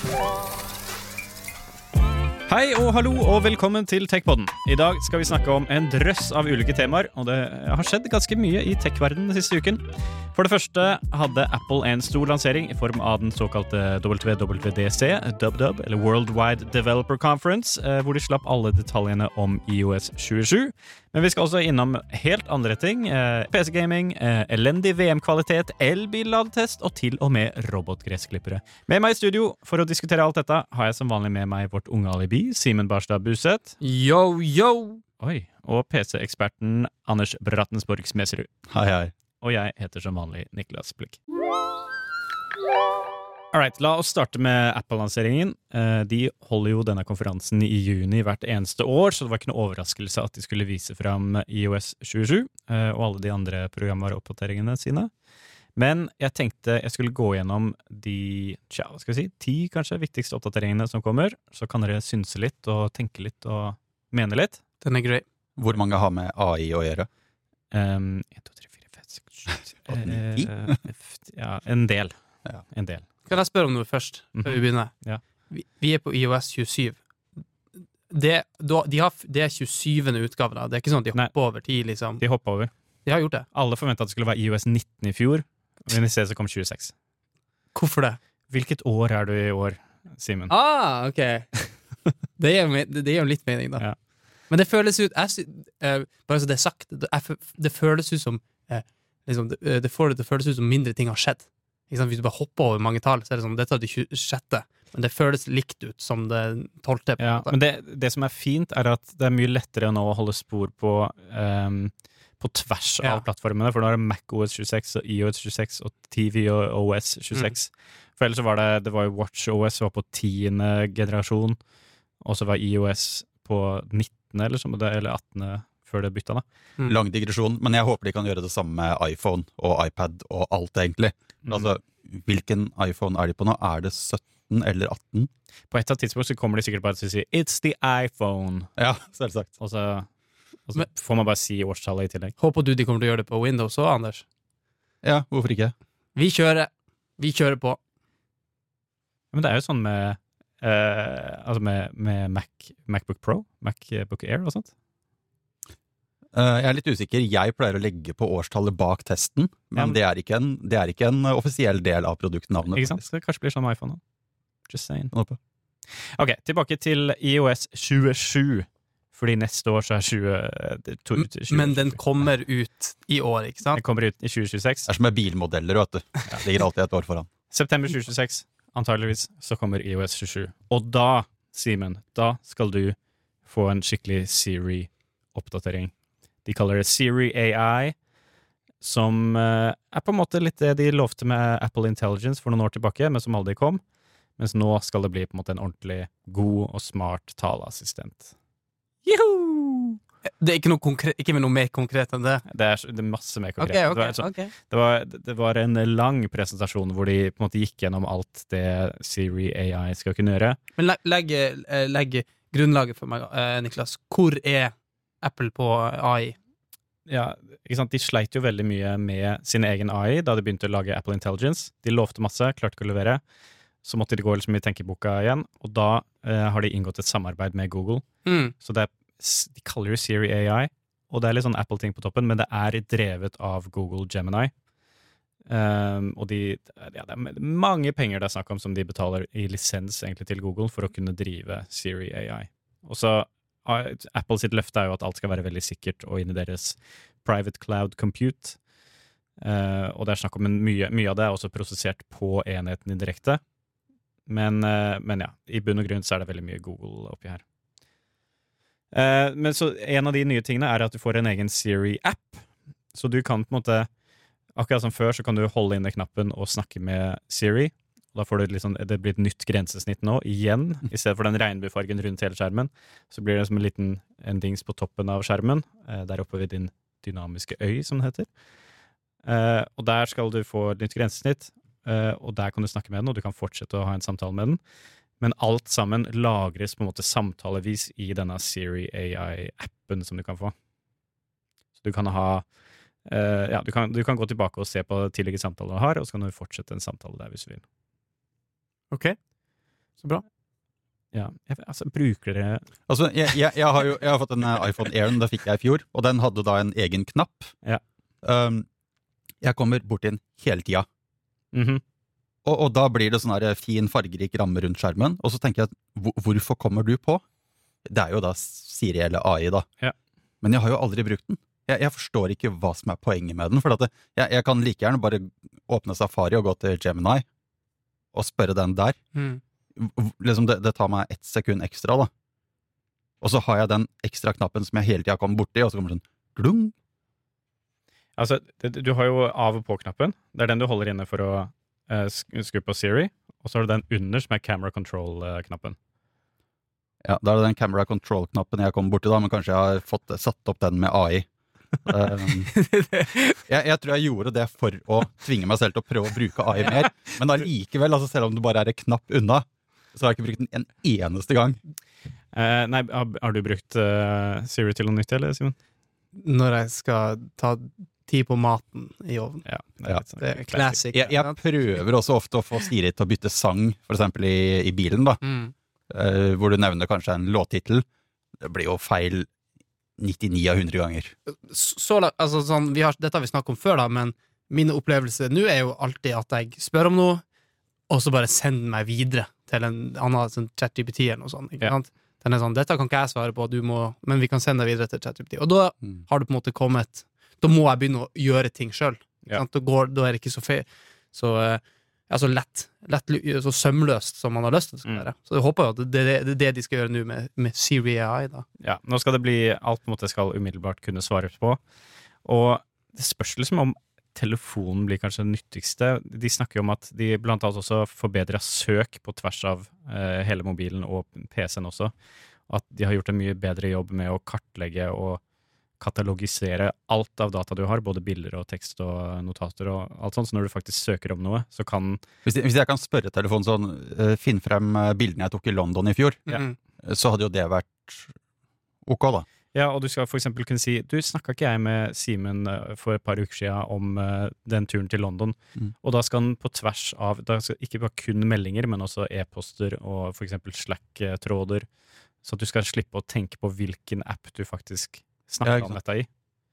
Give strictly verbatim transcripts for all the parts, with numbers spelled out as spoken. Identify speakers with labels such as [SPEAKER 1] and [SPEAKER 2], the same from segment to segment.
[SPEAKER 1] Hei og hallo og velkommen til TechPodden. I dag skal vi snakke om en drøss av ulike temaer, og det har skjedd ganske mye i tech-verdenen den siste uken. For det første hadde Apple en stor lansering i form av den såkalte W W D C, W W D, eller Worldwide Developer Conference, hvor de slapp alle detaljene om i O S tjuesju. Men vi skal også innom helt andre ting. P C-gaming, elendig V M-kvalitet, elbilladetest og til og med robotgressklippere. Med meg i studio for å diskutere alt dette har jeg som vanlig med meg vårt unge alibi, Simen Barstad Buset.
[SPEAKER 2] Yo, yo!
[SPEAKER 1] Oi, og P C-eksperten Anders Brattensborg Smeserud.
[SPEAKER 3] Hei, hei.
[SPEAKER 1] Og jeg heter som vanlig Niklas Blikk. Alright, la oss starte med Apple-lanseringen. De holder jo denne konferansen i juni hvert eneste år, så det var ikke noe overraskelse at de skulle vise fram i O S tjuesju og alle de andre programvareoppdateringene sine. Men jeg tenkte jeg skulle gå gjennom de, tja, hva skal vi si, ti kanskje viktigste oppdateringene som kommer, så kan dere synse litt og tenke litt og mene litt.
[SPEAKER 2] Den er grei.
[SPEAKER 3] Hvor mange har med A I å gjøre?
[SPEAKER 1] Um, en, to, tre, fire, fem, seks, sju, åtte, ja, en del.
[SPEAKER 3] Ja.
[SPEAKER 1] En del.
[SPEAKER 2] Kan jeg spørre om noe først, før
[SPEAKER 1] Mhm.
[SPEAKER 2] vi begynner?
[SPEAKER 1] Ja.
[SPEAKER 2] Vi, vi er på i O S tjuesju. Det, da, de har, det er tjuesyvende utgave da. Det er ikke sånn at de
[SPEAKER 1] Nei.
[SPEAKER 2] hopper over tid, liksom.
[SPEAKER 1] De hoppet over.
[SPEAKER 2] De har gjort det.
[SPEAKER 1] Alle forventet at det skulle være i O S nitten i fjor, men i stedet så kom tjueseks.
[SPEAKER 2] Hvorfor det?
[SPEAKER 1] Hvilket år er du i år, Simen?
[SPEAKER 2] Ah, ok. Det gir jo me- det gir jo litt mening da.
[SPEAKER 1] Ja.
[SPEAKER 2] Men det føles ut, jeg, sy- eh, bare så det er sagt, det, jeg, f- det føles ut som, eh, liksom, det, det, får, det føles ut som mindre ting har skjedd. Ikke sant? Hvis du bare hopper over mange tall, så er det som, dette er det tjuesjette, men det føles likt ut som det tolvte. på en
[SPEAKER 1] Ja,
[SPEAKER 2] måte.
[SPEAKER 1] men det, det som er fint er at det er mye lettere nå å holde spor på ehm, på tvers
[SPEAKER 2] Ja.
[SPEAKER 1] av plattformene, for nå er det Mac O S tjueseks og i O S tjueseks og T V og O S tjueseks. For ellers så var det, det var jo Watch O S var på tiende generasjon, og så var i O S på nittende eller, som det, eller attende før det bytta da.
[SPEAKER 2] Mm.
[SPEAKER 3] Lang digresjon, men jeg håper de kan gjøre det samme med iPhone og iPad og alt egentlig.
[SPEAKER 1] Mm.
[SPEAKER 3] Altså, hvilken iPhone er de på nå? Er det sytten eller atten?
[SPEAKER 1] På et eller annet tidspunkt så kommer de sikkert bare til å si It's the iPhone,
[SPEAKER 3] Ja, selvsagt.
[SPEAKER 1] og så, og så
[SPEAKER 2] Men-
[SPEAKER 1] får man bare si årstallet i tillegg.
[SPEAKER 2] Håper du de kommer til å gjøre det på Windows også, Anders?
[SPEAKER 3] Ja, hvorfor ikke?
[SPEAKER 2] Vi kjører. Vi kjører på.
[SPEAKER 1] Men det er jo sånn med eh, altså med, med Mac, MacBook Pro, MacBook Air og sånt.
[SPEAKER 3] Eh, jeg er litt usikker. Jeg pleier å legge på årstallet bak testen,
[SPEAKER 1] Ja,
[SPEAKER 3] men
[SPEAKER 1] men-
[SPEAKER 3] det er ikke en, det er ikke en offisiell del av produktnavnet.
[SPEAKER 1] Ikke sant? Så det kanskje blir sånn med iPhone nå. Just saying.
[SPEAKER 3] Håper.
[SPEAKER 1] Ok, tilbake til i O S tjuesju. Fordi neste år så er tjue, to, tjue,
[SPEAKER 2] Men den kommer ut i år, ikke sant?
[SPEAKER 1] Den kommer ut i tjue tjueseks.
[SPEAKER 3] Det er som med bilmodeller, vet du. Det ligger alltid et år foran.
[SPEAKER 1] September tjue tjueseks, antageligvis, så kommer i O S tjuesju. Og da, Simen, da skal du få en skikkelig Siri-oppdatering. De kaller det Siri A I, som eh, er på en måte litt det de lovte med Apple Intelligence for noen år tilbake, men som aldri kom. Mens nå skal det bli på en måte en ordentlig god og smart taleassistent. Juhu!
[SPEAKER 2] Det er ikke noe, konkret, ikke noe mer konkret enn det.
[SPEAKER 1] Det er, så- det er masse mer
[SPEAKER 2] Ok,
[SPEAKER 1] konkret.
[SPEAKER 2] ok,
[SPEAKER 1] Det var, så,
[SPEAKER 2] ok.
[SPEAKER 1] det, var, det var en lang presentasjon hvor de på en måte gikk gjennom alt det Siri A I skal kunne gjøre.
[SPEAKER 2] Men legg, legg, eh, legg grunnlaget for meg, eh, Niklas. Hvor er Apple på A I?
[SPEAKER 1] Ja, ikke sant? De sleit jo veldig mye med sin egen A I da de begynte å lage Apple Intelligence. De lovte masse, klarte ikke å levere. Så måtte de gå liksom i tenkeboka igjen, og da eh, har de inngått et samarbeid med Google.
[SPEAKER 2] Mm.
[SPEAKER 1] Så det er, de kaller det Siri A I, og det er litt sånn Apple-ting på toppen, men det er drevet av Google Gemini. Um, og de, ja, det er mange penger det er snakk om som de betaler i lisens egentlig til Google for å kunne drive Siri A I. Og så uh, Apple sitt løfte er jo at alt skal være veldig sikkert og inn i deres private cloud compute. Uh, og det er snakk om en mye, mye av det er også prosessert på enheten indirekte. Men, uh, men ja, i bunn og grunn så er det veldig mye Google oppi her. Uh, men så en av de nye tingene er at du får en egen Siri-app. Så du kan på en måte, akkurat som før, så kan du holde inne knappen og snakke med Siri. Da får du liksom, det blir et nytt grensesnitt nå, igjen. I stedet for den regnbuefargen rundt hele skjermen, så blir det som en liten en dings på toppen av skjermen, uh, der oppe ved din dynamiske øy, som det heter. Uh, og der skal du få et nytt grensesnitt, uh, og der kan du snakke med den, og du kan fortsette å ha en samtale med den. Men alt sammen lagres på en måte samtalevis i denne Siri A I-appen som du kan få. Så du kan ha uh, ja, du kan, du kan gå tilbake og se på tidligere samtaler du har, og så kan du fortsette en samtale der hvis du vil.
[SPEAKER 2] Ok. Så bra.
[SPEAKER 1] Ja, jeg, altså, bruker dere
[SPEAKER 3] Altså, jeg, jeg, jeg, har jo jeg har fått en eh, iPhone Air, det fikk jeg i fjor, og den hadde da en egen knapp.
[SPEAKER 1] Ja.
[SPEAKER 3] Um, jeg kommer bort til den hele tida.
[SPEAKER 1] Mhm.
[SPEAKER 3] Og, og da blir det sånn her fin, fargerik ramme rundt skjermen, og så tenker jeg, at, hvor- hvorfor kommer du på? Det er jo da Siri eller A I da.
[SPEAKER 1] Ja.
[SPEAKER 3] Men jeg har jo aldri brukt den. Jeg, jeg forstår ikke hva som er poenget med den, for at det, jeg, jeg kan like gjerne bare åpne Safari og gå til Gemini, og spørre den der.
[SPEAKER 2] Mm.
[SPEAKER 3] V- Liksom det, det tar meg ett sekund ekstra da. Og så har jeg den ekstra knappen som jeg hele tiden kommer borti, og så kommer det sånn, glung.
[SPEAKER 1] Altså, det, du har jo av og på-knappen. Det er den du holder inne for å uh, skru på Siri, og så har du den under som er camera control-knappen.
[SPEAKER 3] Ja, da er det den camera control-knappen jeg kommer borti da, men kanskje jeg har fått satt opp den med A I. um, jeg, jeg tror jeg gjorde det for å tvinge meg selv til å prøve å bruke A I mer, men allikevel, altså selv om det bare er en knapp unna, så har jeg ikke brukt den en eneste gang.
[SPEAKER 1] Uh, nei, har, har du brukt uh, Siri til noe nytt, eller, Simon?
[SPEAKER 2] Når jeg skal ta tid på maten i ovnen.
[SPEAKER 1] Ja, det
[SPEAKER 3] Ja.
[SPEAKER 1] er litt sånn
[SPEAKER 2] Det er classic.
[SPEAKER 3] Jeg, jeg prøver også ofte å få Siri til å bytte sang, for eksempel i, i bilen da,
[SPEAKER 2] Mm.
[SPEAKER 3] eh, hvor du nevner kanskje en låttitel. Det blir jo feil nittini av hundre ganger.
[SPEAKER 2] Så, så, la- altså, sånn, vi har, dette har vi snakket om før, da, men min opplevelse nå er jo alltid at jeg spør om noe, og så bare sender den meg videre til en annen sånn ChatGPT eller noe sånt. Ikke
[SPEAKER 1] Ja.
[SPEAKER 2] sant? Den er sånn, dette kan ikke jeg svare på, du må, men vi kan sende deg videre til ChatGPT. Og da
[SPEAKER 3] Mm.
[SPEAKER 2] har det på en måte kommet, da må jeg begynne å gjøre ting selv. Ikke
[SPEAKER 1] Ja.
[SPEAKER 2] sant? Da, går, da er det ikke så, fe, så, eh, ja, så lett, lett, så sømløst som man har lyst til det skal
[SPEAKER 1] Mm.
[SPEAKER 2] være. Så jeg håper jo at det, det, det er det de skal gjøre nå med, med Siri A I da.
[SPEAKER 1] Ja, nå skal det bli alt på en måte skal umiddelbart kunne svares på. Og det spørs liksom om telefonen blir kanskje det nyttigste. De snakker jo om at de blant annet også forbedrer søk på tvers av eh, hele mobilen og P C-en også. At de har gjort en mye bedre jobb med å kartlegge og katalogisere alt av data du har, både bilder og tekst og notater og alt sånt. Så når du faktisk søker om noe, så kan
[SPEAKER 3] Hvis jeg, hvis jeg kan spørre telefonen sånn, eh, finn frem eh, bildene jeg tok i London i fjor,
[SPEAKER 1] Ja.
[SPEAKER 2] Mhm.
[SPEAKER 3] eh, så hadde jo det vært ok da.
[SPEAKER 1] Ja, og du skal for eksempel kunne si du, snakka ikke jeg med Simen eh, for et par uker siden om eh, den turen til London,
[SPEAKER 3] Mm.
[SPEAKER 1] og da skal den på tvers av da skal ikke bare kun meldinger, men også e-poster og for eksempel Slack-tråder, så at du skal slippe å tenke på hvilken app du faktisk
[SPEAKER 3] Ja,
[SPEAKER 1] snakker
[SPEAKER 3] ikke
[SPEAKER 1] om
[SPEAKER 3] sant.
[SPEAKER 1] dette i.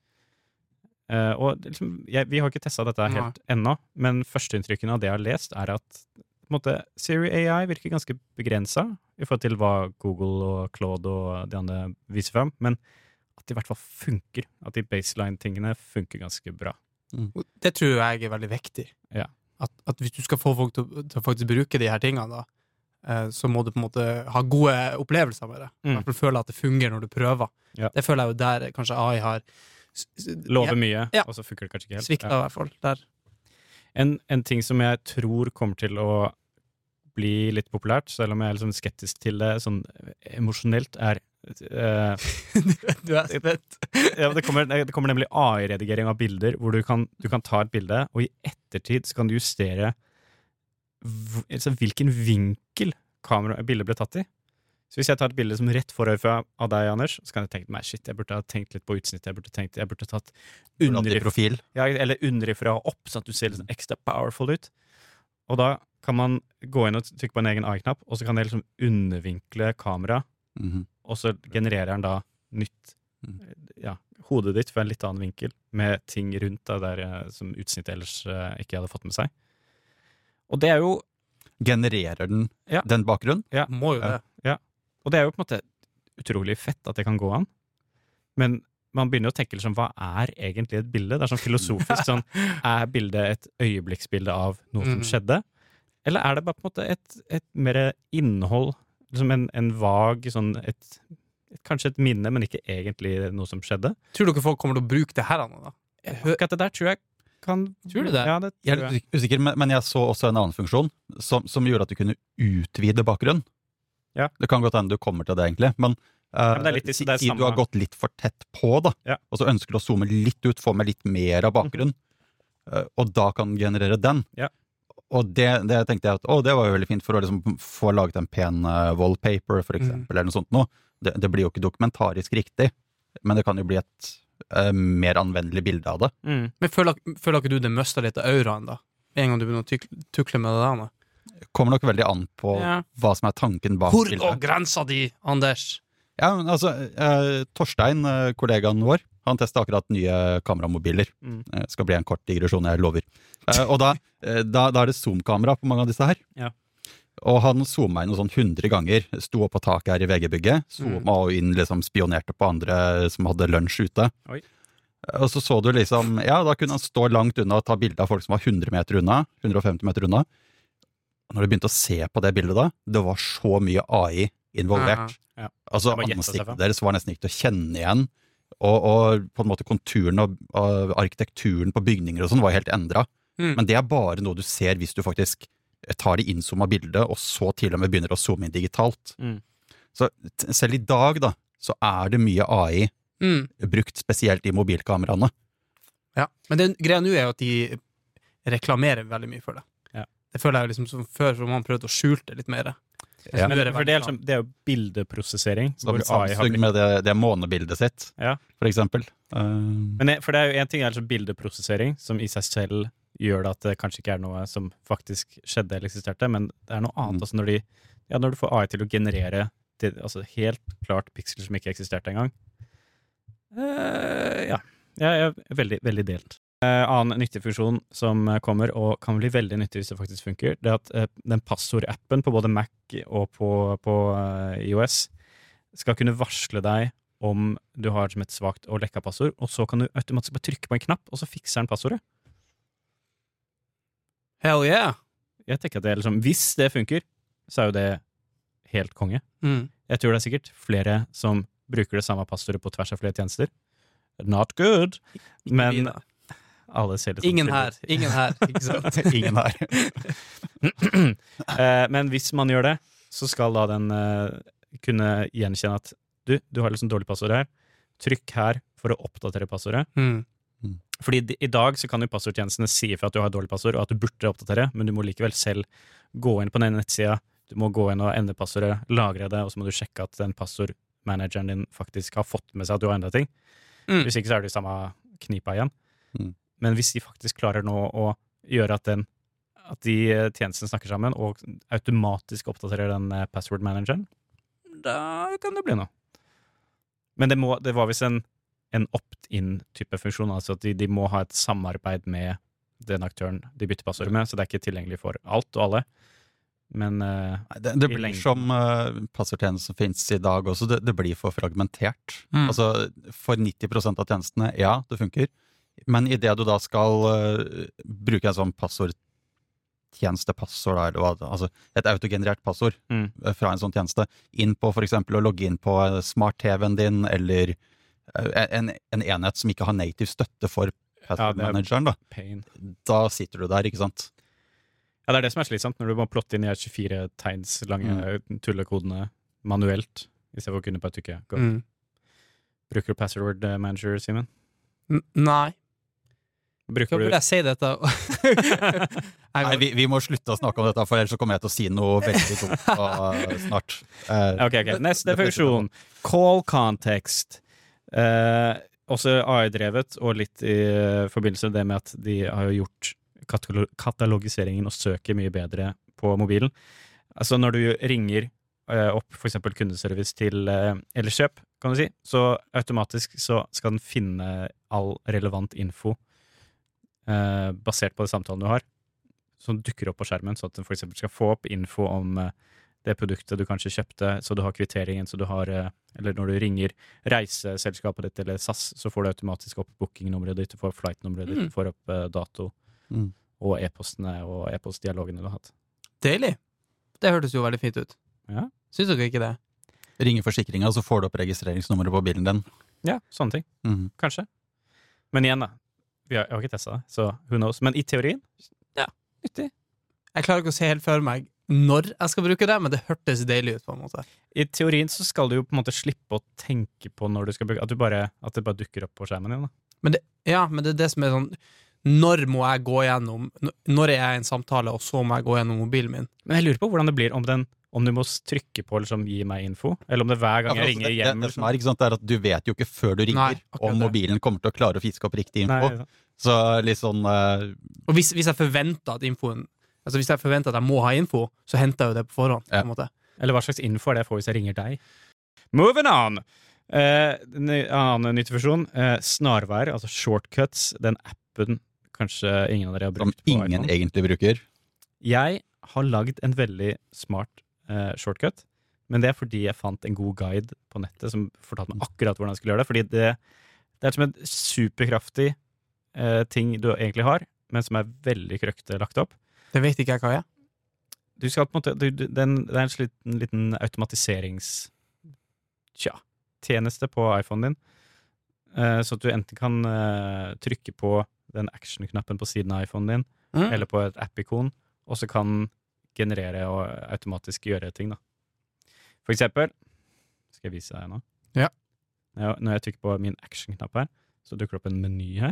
[SPEAKER 1] Eh, og det liksom, jeg, vi har ikke testa dette
[SPEAKER 2] Nei.
[SPEAKER 1] helt ennå, men førsteinntrykkene av det jeg har lest, er at på en måte, Siri A I virker ganske begrensa i forhold til hva Google og Claude og de andre viser fram, men at det i hvert fall funker. At de baseline-tingene funker ganske bra.
[SPEAKER 2] Det tror jeg er veldig viktig.
[SPEAKER 1] Ja.
[SPEAKER 2] At, at hvis du skal få folk til, å- til å faktisk bruke de her tingene, da, eh, så må du på en måte ha gode opplevelser med det. I
[SPEAKER 1] Mm.
[SPEAKER 2] hvert fall føle at det fungerer når du prøver.
[SPEAKER 1] Ja.
[SPEAKER 2] Det føler jeg jo der kanskje A I har s- s-
[SPEAKER 1] Lover mye,
[SPEAKER 2] Ja.
[SPEAKER 1] og så funker det kanskje ikke helt.
[SPEAKER 2] svikta,
[SPEAKER 1] Ja.
[SPEAKER 2] i hvert fall. Der.
[SPEAKER 1] En, en ting som jeg tror kommer til å bli litt populært, selv om jeg er litt sånn skeptisk til det sånn emosjonelt, er eh,
[SPEAKER 2] Du er spent.
[SPEAKER 1] ja, det, kommer, det kommer nemlig A I-redigering av bilder, hvor du kan, du kan ta et bilde, og i ettertid så kan du justere v- altså, hvilken vinkel kamera, bildet ble tatt i. Så hvis jeg tar et bilde som rett forøyet av deg, Anders, så kan jeg tenke meg, shit, jeg burde ha tenkt litt på utsnittet, jeg burde, tenkt, jeg burde tatt
[SPEAKER 3] Under
[SPEAKER 1] under,
[SPEAKER 3] profil.
[SPEAKER 1] ja, eller underifra og opp, sånn at du ser litt sånn ekstra powerful ut. Og da kan man gå inn og trykke på en egen A I-knapp, og så kan det liksom undervinkle kamera,
[SPEAKER 3] Mhm.
[SPEAKER 1] og så genererer den da nytt
[SPEAKER 3] Mm.
[SPEAKER 1] ja, hodet ditt fra en litt annen vinkel, med ting rundt deg der eh, som utsnittet ellers eh, ikke hadde fått med seg. Og det er jo
[SPEAKER 3] Genererer den
[SPEAKER 1] Ja.
[SPEAKER 3] den bakgrunnen?
[SPEAKER 2] Må jo det.
[SPEAKER 1] Og det er jo på en måte utrolig fett at det kan gå an. Men man begynner å tenke liksom, hva er egentlig et bilde? Det er sånn filosofisk sånn, er bildet et øyeblikksbilde av noe som
[SPEAKER 2] Mm.
[SPEAKER 1] skjedde? Eller er det bare på en måte et, et mer innhold, liksom en, en vag sånn et, et, kanskje et minne, men ikke egentlig noe som skjedde?
[SPEAKER 2] Tror dere folk kommer til å bruke det her nå, da?
[SPEAKER 1] Akkurat det der tror jeg kan
[SPEAKER 2] Tror du det?
[SPEAKER 1] Ja, det
[SPEAKER 3] Jeg
[SPEAKER 1] tror
[SPEAKER 3] er
[SPEAKER 1] jeg.
[SPEAKER 3] litt usikker, men, men jeg så også en annen funksjon som, som gjorde at du kunne utvide bakgrunnen.
[SPEAKER 1] Ja.
[SPEAKER 3] Det kan godt hende du kommer til det, egentlig. Men, eh,
[SPEAKER 1] men det er litt i-
[SPEAKER 3] si,
[SPEAKER 1] det er
[SPEAKER 3] si du
[SPEAKER 1] samme-
[SPEAKER 3] har gått litt for tett på, da,
[SPEAKER 1] Ja.
[SPEAKER 3] og så ønsker du å zoome litt ut, få med litt mer av bakgrunnen, eh, og da kan du generere den.
[SPEAKER 1] Ja.
[SPEAKER 3] Og det, det tenkte jeg at å, det var jo veldig fint for å liksom få laget en pen eh, wallpaper, for eksempel, eller noe sånt nå. Det, det blir jo ikke dokumentarisk riktig, men det kan jo bli et eh, mer anvendelig bilde av det.
[SPEAKER 1] Mm.
[SPEAKER 2] Men føler, føler ikke du det mister litt av auraen, da? En gang du begynner å tyk- tukle med det der? Da?
[SPEAKER 3] kommer nok veldig an på
[SPEAKER 2] Ja.
[SPEAKER 3] hva som er tanken bak
[SPEAKER 2] Hvor
[SPEAKER 3] bildet.
[SPEAKER 2] går grensa di, Anders?
[SPEAKER 3] Ja, men altså, eh, Torstein, eh, kollegaen vår, han testet akkurat nye kameramobiler.
[SPEAKER 1] Mm.
[SPEAKER 3] Eh, skal bli en kort digresjon, jeg lover. Eh, og da, eh, da, da er det zoom-kamera på mange av disse her.
[SPEAKER 1] Ja.
[SPEAKER 3] Og han zoomet inn noe sånn hundre ganger, sto opp på taket her i V G-bygget, zoomet inn, liksom spionerte på andre som hadde lunsj ute.
[SPEAKER 1] Oi.
[SPEAKER 3] Eh, Og så så du liksom, ja, da kunne han stå langt unna og ta bilder av folk som var hundre meter unna, hundre og femti meter unna. Og når du begynte å se på det bildet da, det var så mye A I involvert.
[SPEAKER 1] Ja.
[SPEAKER 3] Altså
[SPEAKER 1] Det var gjetta seg
[SPEAKER 3] ansiktet
[SPEAKER 1] fram.
[SPEAKER 3] deres var nesten ikke til å kjenne igjen, og, og på en måte konturen og, og arkitekturen på bygninger og sånn var helt endret.
[SPEAKER 2] Mm.
[SPEAKER 3] Men det er bare noe du ser hvis du faktisk tar det innzooma bildet, og så til og med begynner å zoome inn digitalt.
[SPEAKER 1] Mm.
[SPEAKER 3] Så t- selv i dag da, så er det mye A I
[SPEAKER 2] Mm.
[SPEAKER 3] brukt spesielt i mobilkameraene.
[SPEAKER 2] Ja. Men det, greia nå er jo at de reklamerer veldig mye for det.
[SPEAKER 1] Ja.
[SPEAKER 2] Det føler jeg jo liksom som før, for man prøvde å skjule det litt mer.
[SPEAKER 3] Ja.
[SPEAKER 1] Men
[SPEAKER 2] Nå er
[SPEAKER 1] det, for det, er liksom, det er jo bildeprosessering.
[SPEAKER 3] Som
[SPEAKER 1] Hvor A I har
[SPEAKER 3] Samsung
[SPEAKER 1] blitt,
[SPEAKER 3] med det, det månebildet sitt,
[SPEAKER 1] ja.
[SPEAKER 3] for eksempel. Uh,
[SPEAKER 1] Men det, for det er jo en ting er liksom bildeprosessering, som i seg selv gjør det at det kanskje ikke er noe som faktisk skjedde eller eksisterte, men det er noe annet
[SPEAKER 3] Mm.
[SPEAKER 1] også når, de, ja, når du får A I til å generere det, altså helt klart piksler som ikke eksisterte engang. Uh, ja, jeg er veldig, veldig delt. Uh, annen nyttig funksjon som uh, kommer, og kan bli veldig nyttig hvis det faktisk funker, det er at uh, den passordappen på både Mac og på, på uh, iOS skal kunne varsle deg om du har som et svagt og lekka passord, og så kan du automatisk bare trykke på en knapp, og så fikser den passordet.
[SPEAKER 2] Hell yeah!
[SPEAKER 1] Jeg tenker at det er liksom, hvis det funker, så er jo det helt konge.
[SPEAKER 2] Mm.
[SPEAKER 1] Jeg tror det er sikkert flere som bruker det samme passordet på tvers av flere tjenester. Not good, men
[SPEAKER 2] Ingen,
[SPEAKER 1] alle ser litt sånn
[SPEAKER 2] ingen
[SPEAKER 1] tullete
[SPEAKER 2] her,
[SPEAKER 1] ut.
[SPEAKER 2] ingen her, ikke sant?
[SPEAKER 3] ingen her.
[SPEAKER 1] Eh, Men hvis man gjør det, så skal da den eh, kunne gjenkjenne at du, du har liksom dårlig passord her. Trykk her for å oppdatere passordet.
[SPEAKER 2] Mm.
[SPEAKER 1] Fordi de- i dag så kan jo passordtjenestene si for at du har dårlig passord, og at du burde oppdatere, men du må likevel selv gå inn på den nettsida, du må gå inn og endre passordet, lagre det, og så må du sjekke at den passordmanageren din faktisk har fått med seg at du har endret ting.
[SPEAKER 2] Mm.
[SPEAKER 1] Hvis ikke så er det jo samme knipa igjen.
[SPEAKER 3] Mm.
[SPEAKER 1] Men hvis de faktisk klarer nå å gjøre at, den, at de eh, tjenestene snakker sammen, og automatisk oppdaterer den eh, password-manageren, da kan det bli noe. Men det, må, det var visst en, en opt-in-type funksjon, altså at de, de må ha et samarbeid med den aktøren de bytter passordet med, så det er ikke tilgjengelig for alt og alle. Men eh,
[SPEAKER 3] Nei, det, det
[SPEAKER 1] I
[SPEAKER 3] blir
[SPEAKER 1] lengden.
[SPEAKER 3] som uh, passordtjenester som finnes i dag også, det, det blir for fragmentert.
[SPEAKER 2] Mm.
[SPEAKER 3] Altså, for nitti prosent av tjenestene, ja, det funker, men i det du da skal uh, bruke en sånn passordtjenestepassord, eller hva, altså et autogenerert passord
[SPEAKER 1] Mm.
[SPEAKER 3] uh, fra en sånn tjeneste, inn på for eksempel å logge inn på uh, smart-T V-en din, eller uh, en, en enhet som ikke har native støtte for password-manageren, da.
[SPEAKER 1] pain.
[SPEAKER 3] Da sitter du der, ikke sant?
[SPEAKER 1] Ja, det er det som er slitsomt, når du må plotte inn de her tjuefire tegns lange tullekodene manuelt, i stedet for å kunne bare trykke gå.
[SPEAKER 2] Mm.
[SPEAKER 1] Bruker du password eh, manager, Simen?
[SPEAKER 2] N- Nei.
[SPEAKER 1] Bruker
[SPEAKER 2] Hva
[SPEAKER 1] du
[SPEAKER 2] burde jeg si dette?
[SPEAKER 3] Nei,
[SPEAKER 2] jeg,
[SPEAKER 3] vi, vi må slutte å snakke om dette, for ellers så kommer jeg til å si noe veldig dumt uh, snart. Uh,
[SPEAKER 1] Ok, ok. Neste funksjon. Call context. Eh, også A I-drevet, og litt i eh, forbindelse med det med at de har jo gjort katalo- katalogiseringen og søker mye bedre på mobilen. Altså når du ringer eh, opp for eksempel kundeservice til eh, Elkjøp, kan du si, så automatisk så skal den finne all relevant info eh, basert på det samtalen du har, som dukker opp på skjermen, så at den for eksempel skal få opp info om eh, det produktet du kanskje kjøpte, så du har kvitteringen, så du har, eh, eller når du ringer reiseselskapet ditt eller S A S, så får du automatisk opp bookingnummeret ditt, du får flightnummeret ditt,
[SPEAKER 2] Mm.
[SPEAKER 1] du får opp eh, dato,
[SPEAKER 3] Mm.
[SPEAKER 1] og e-postene og e-postdialogene du har hatt.
[SPEAKER 2] Deilig. Det hørtes jo veldig fint ut.
[SPEAKER 1] Ja,
[SPEAKER 2] Syns dere ikke det?
[SPEAKER 3] Ringer forsikringa, så får du opp registreringsnummeret på bilen din.
[SPEAKER 1] ja sånne ting.
[SPEAKER 3] Mhm.
[SPEAKER 1] Kanskje. Men igjen da, vi har, jeg har ikke testet det, så who knows. Men i teorien, ja, nyttig.
[SPEAKER 2] Jeg klarer ikke å se helt for meg når jeg skal bruke det, men det hørtes deilig ut på en måte.
[SPEAKER 1] I teorien så skal du jo på en måte slippe å tenke på når du skal bruke, at, du bare, at det bare dukker opp på skjermen din da.
[SPEAKER 2] Men det, ja, men det er det som er sånn, når må jeg gå gjennom, n- når er jeg i en samtale, og så må jeg gå gjennom mobilen min?
[SPEAKER 1] Men jeg lurer på hvordan det blir om, den, om du må trykke på liksom, gi meg info, eller om det hver gang
[SPEAKER 3] Ja, for
[SPEAKER 1] jeg
[SPEAKER 3] altså,
[SPEAKER 1] ringer
[SPEAKER 3] det,
[SPEAKER 1] hjem.
[SPEAKER 3] det, det som er, ikke sant, det er at du vet jo ikke før du ringer
[SPEAKER 2] Nei, akkurat
[SPEAKER 3] om
[SPEAKER 2] det.
[SPEAKER 3] mobilen kommer til å klare å fiske opp riktig info.
[SPEAKER 1] Nei,
[SPEAKER 3] Så litt sånn eh,
[SPEAKER 2] Og hvis, hvis jeg forventer at infoen Altså Hvis jeg forventer at jeg må ha info, så henter jeg jo det på forhånd.
[SPEAKER 3] Ja.
[SPEAKER 2] På en måte.
[SPEAKER 1] Eller hva slags info er det jeg får hvis jeg ringer deg? Moving on! Eh, en annen nyttig funksjon, eh, snarvær, altså shortcuts, den appen kanskje ingen av dere har
[SPEAKER 3] Som
[SPEAKER 1] brukt på
[SPEAKER 3] ingen
[SPEAKER 1] iPhone.
[SPEAKER 3] egentlig bruker.
[SPEAKER 1] Jeg har lagd en veldig smart eh, shortcut, men det er fordi jeg fant en god guide på nettet som fortalte meg akkurat hvordan jeg skulle gjøre det, fordi det, det er som en superkraftig eh, ting du egentlig har, men som er veldig krøkte lagt opp.
[SPEAKER 2] Det vet ikke jeg hva jeg er.
[SPEAKER 1] Du skal på en måte, du, du, den, det er en liten, liten automatiserings tja, tjeneste på iPhonen din, eh, så at du enten kan eh, trykke på den action-knappen på siden av iPhonen din,
[SPEAKER 2] Mm.
[SPEAKER 1] eller på et app-ikon, og så kan generere og automatisk gjøre ting da. For eksempel, skal jeg vise deg nå?
[SPEAKER 2] Ja.
[SPEAKER 1] Når jeg, når jeg trykker på min action-knapp her, så dukker det opp en meny her.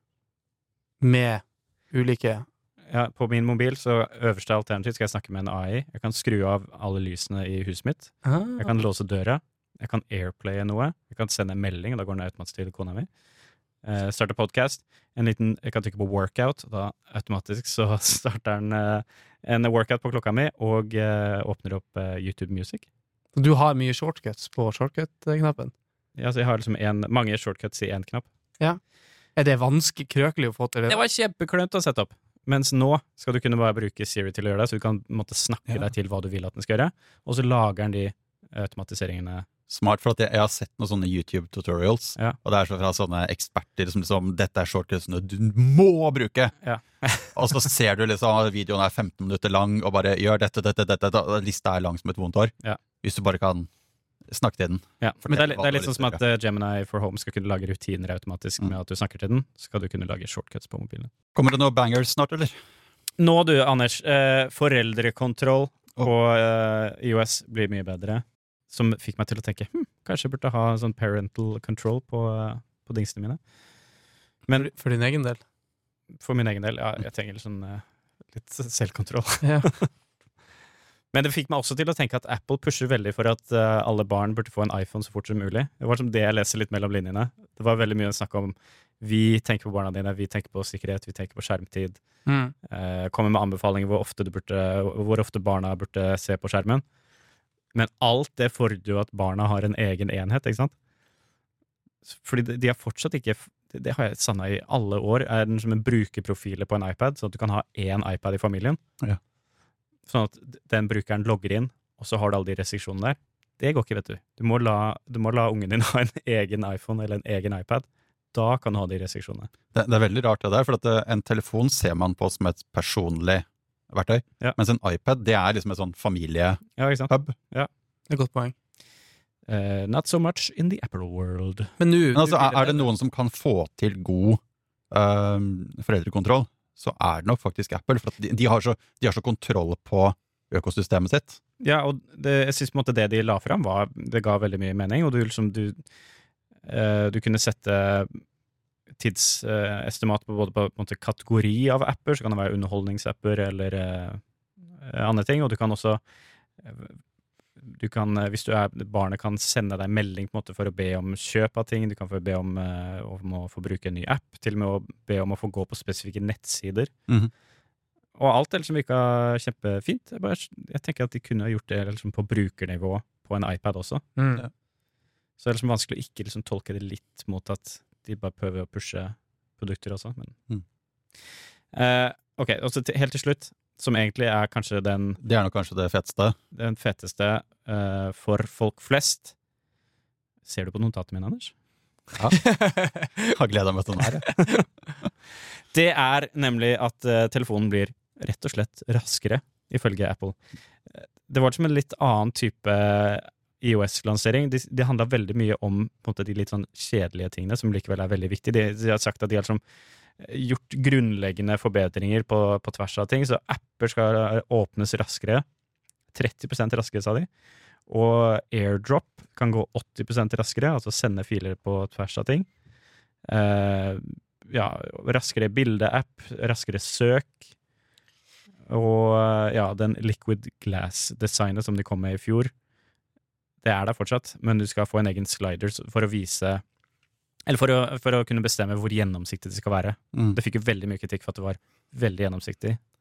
[SPEAKER 2] Med ulike
[SPEAKER 1] Ja, på min mobil, så øverste alternativ skal jeg snakke med en A I. Jeg kan skru av alle lysene i huset mitt.
[SPEAKER 2] ah.
[SPEAKER 1] Jeg kan låse døra. Jeg kan airplaye noe. Jeg kan sende en melding, og da går den automatisk til kona mi. Eh, starte podcast. En liten, jeg kan trykke på workout, og da automatisk så starter den eh, en workout på klokka mi, og eh, åpner opp eh, YouTube Music.
[SPEAKER 2] Du har mye shortcuts på shortcut-knappen.
[SPEAKER 1] Ja, så jeg har liksom en, mange shortcuts i en knapp.
[SPEAKER 2] Er det vanskelig krøkelig å få til det?
[SPEAKER 1] Det var kjempeklønt å sette opp. Mens nå skal du kunne bare bruke Siri til å gjøre det, så du kan måtte snakke
[SPEAKER 2] Ja.
[SPEAKER 1] deg til hva du vil at den skal gjøre, og så lager den de automatiseringene.
[SPEAKER 3] Smart, for at jeg, jeg har sett noen sånne YouTube-tutorials,
[SPEAKER 1] Ja.
[SPEAKER 3] og det er så fra sånne eksperter som liksom, dette er shortcutsene du må bruke!
[SPEAKER 1] Ja.
[SPEAKER 3] Og så ser du liksom at videoen er femten minutter lang, og bare gjør dette, dette, dette, dette, og lista er lang som et vondt hår.
[SPEAKER 1] Ja.
[SPEAKER 3] Hvis du bare kan snakke til den.
[SPEAKER 1] Ja, men det er, li-
[SPEAKER 3] hva
[SPEAKER 1] det er
[SPEAKER 3] du
[SPEAKER 1] litt
[SPEAKER 3] har
[SPEAKER 1] sånn som
[SPEAKER 3] lyst
[SPEAKER 1] at eh, Gemini for Home skal kunne lage rutiner automatisk
[SPEAKER 3] Mm.
[SPEAKER 1] med at du snakker til den, så skal du kunne lage shortcuts på mobilen.
[SPEAKER 3] Kommer det noen bangers snart, eller?
[SPEAKER 1] Nå du, Anders, eh, foreldrekontroll
[SPEAKER 3] Å.
[SPEAKER 1] på eh, iOS blir mye bedre, som fikk meg til å tenke, hm, kanskje jeg burde ha sånn parental control på, eh, på dingsene mine. Men
[SPEAKER 2] For din egen del?
[SPEAKER 1] for min egen del, ja, jeg trenger litt sånn eh, litt selvkontroll.
[SPEAKER 2] Ja.
[SPEAKER 1] Men det fikk meg også til å tenke at Apple pusher veldig for at eh, alle barn burde få en iPhone så fort som mulig. Det var som det jeg leser litt mellom linjene. Det var veldig mye snakk om vi tenker på barna dine, vi tenker på sikkerhet, vi tenker på skjermtid.
[SPEAKER 2] Mm.
[SPEAKER 1] Eh, kommer med anbefalinger hvor ofte, du burde, hvor ofte barna burde se på skjermen. Men alt det fordrer jo at barna har en egen enhet, ikke sant? Fordi de, de har fortsatt ikke, det, det har jeg sannet i alle år, er den som en brukerprofile på en iPad, så at du kan ha én iPad i familien.
[SPEAKER 3] Ja.
[SPEAKER 1] Sånn at den brukeren logger inn, og så har du alle de restriksjonene der. Det går ikke, vet du. Du må la, du må la ungen din ha en egen iPhone eller en egen iPad. Da kan du ha de restriksjonene.
[SPEAKER 3] Det, det er veldig rart det der, for at det, en telefon ser man på som et personlig verktøy,
[SPEAKER 1] Ja.
[SPEAKER 3] mens en iPad, det er liksom et sånn familiehub.
[SPEAKER 1] Ja, ikke sant?
[SPEAKER 2] Det er et godt poeng.
[SPEAKER 1] Eh, not so much in the Apple world.
[SPEAKER 2] Men nå
[SPEAKER 3] Men altså,
[SPEAKER 2] nå blir
[SPEAKER 3] er, er det
[SPEAKER 2] bedre.
[SPEAKER 3] noen som kan få til god øhm, foreldrekontroll, så er det nok faktisk Apple, for at de, de, har så, de har så kontroll på økosystemet sitt.
[SPEAKER 1] Ja, og det, jeg synes på en måte det de la fram var, det ga veldig mye mening, og du, liksom, du, eh, du kunne sette tidsestimat på både på, på en måte, kategori av apper, så kan det være underholdningsapper eller eh, andre ting, og du kan også eh, du kan, eh, hvis du er, barnet kan sende deg melding på en måte for å be om kjøp av ting, du kan få be om, eh, om å få bruke en ny app, til og med å be om å få gå på spesifikke nettsider.
[SPEAKER 3] Mhm.
[SPEAKER 1] Og alt det liksom virka kjempefint. Jeg, bare, jeg tenker at de kunne ha gjort det liksom på brukernivå på en iPad også.
[SPEAKER 2] Mm.
[SPEAKER 3] Ja.
[SPEAKER 1] Så det er liksom vanskelig å ikke liksom tolke det litt mot at de bare prøver å pushe produkter også. Men.
[SPEAKER 3] Mm.
[SPEAKER 1] Eh, ok, og så til, helt til slutt, som egentlig er kanskje den,
[SPEAKER 3] Det er nok kanskje det feteste.
[SPEAKER 1] den feteste eh, for folk flest. Ser du på notatet mine, Anders?
[SPEAKER 3] Ja. Jeg har gledet meg til den her. jeg.
[SPEAKER 1] Det er nemlig at eh, telefonen blir rett og slett raskere, ifølge Apple. Eh, Det var som en litt annen type iOS-lansering. De, de handla veldig mye om på en måte, de litt sånn kjedelige tingene, som likevel er veldig viktige. De, de har sagt at de har liksom gjort grunnleggende forbedringer på, på tvers av ting, så apper skal åpnes raskere. tretti prosent raskere, sa de. Og AirDrop kan gå åtti prosent raskere, altså sende filer på tvers av ting. Eh, ja, raskere bildeapp, raskere søk. Og ja, den Liquid Glass-designet som de kom med i fjor, det er der fortsatt, men du skal få en egen slider for å vise, eller for å, for å kunne bestemme hvor gjennomsiktig det skal være.
[SPEAKER 3] Mm.
[SPEAKER 1] Det fikk jo veldig mye kritikk for at det var veldig gjennomsiktig.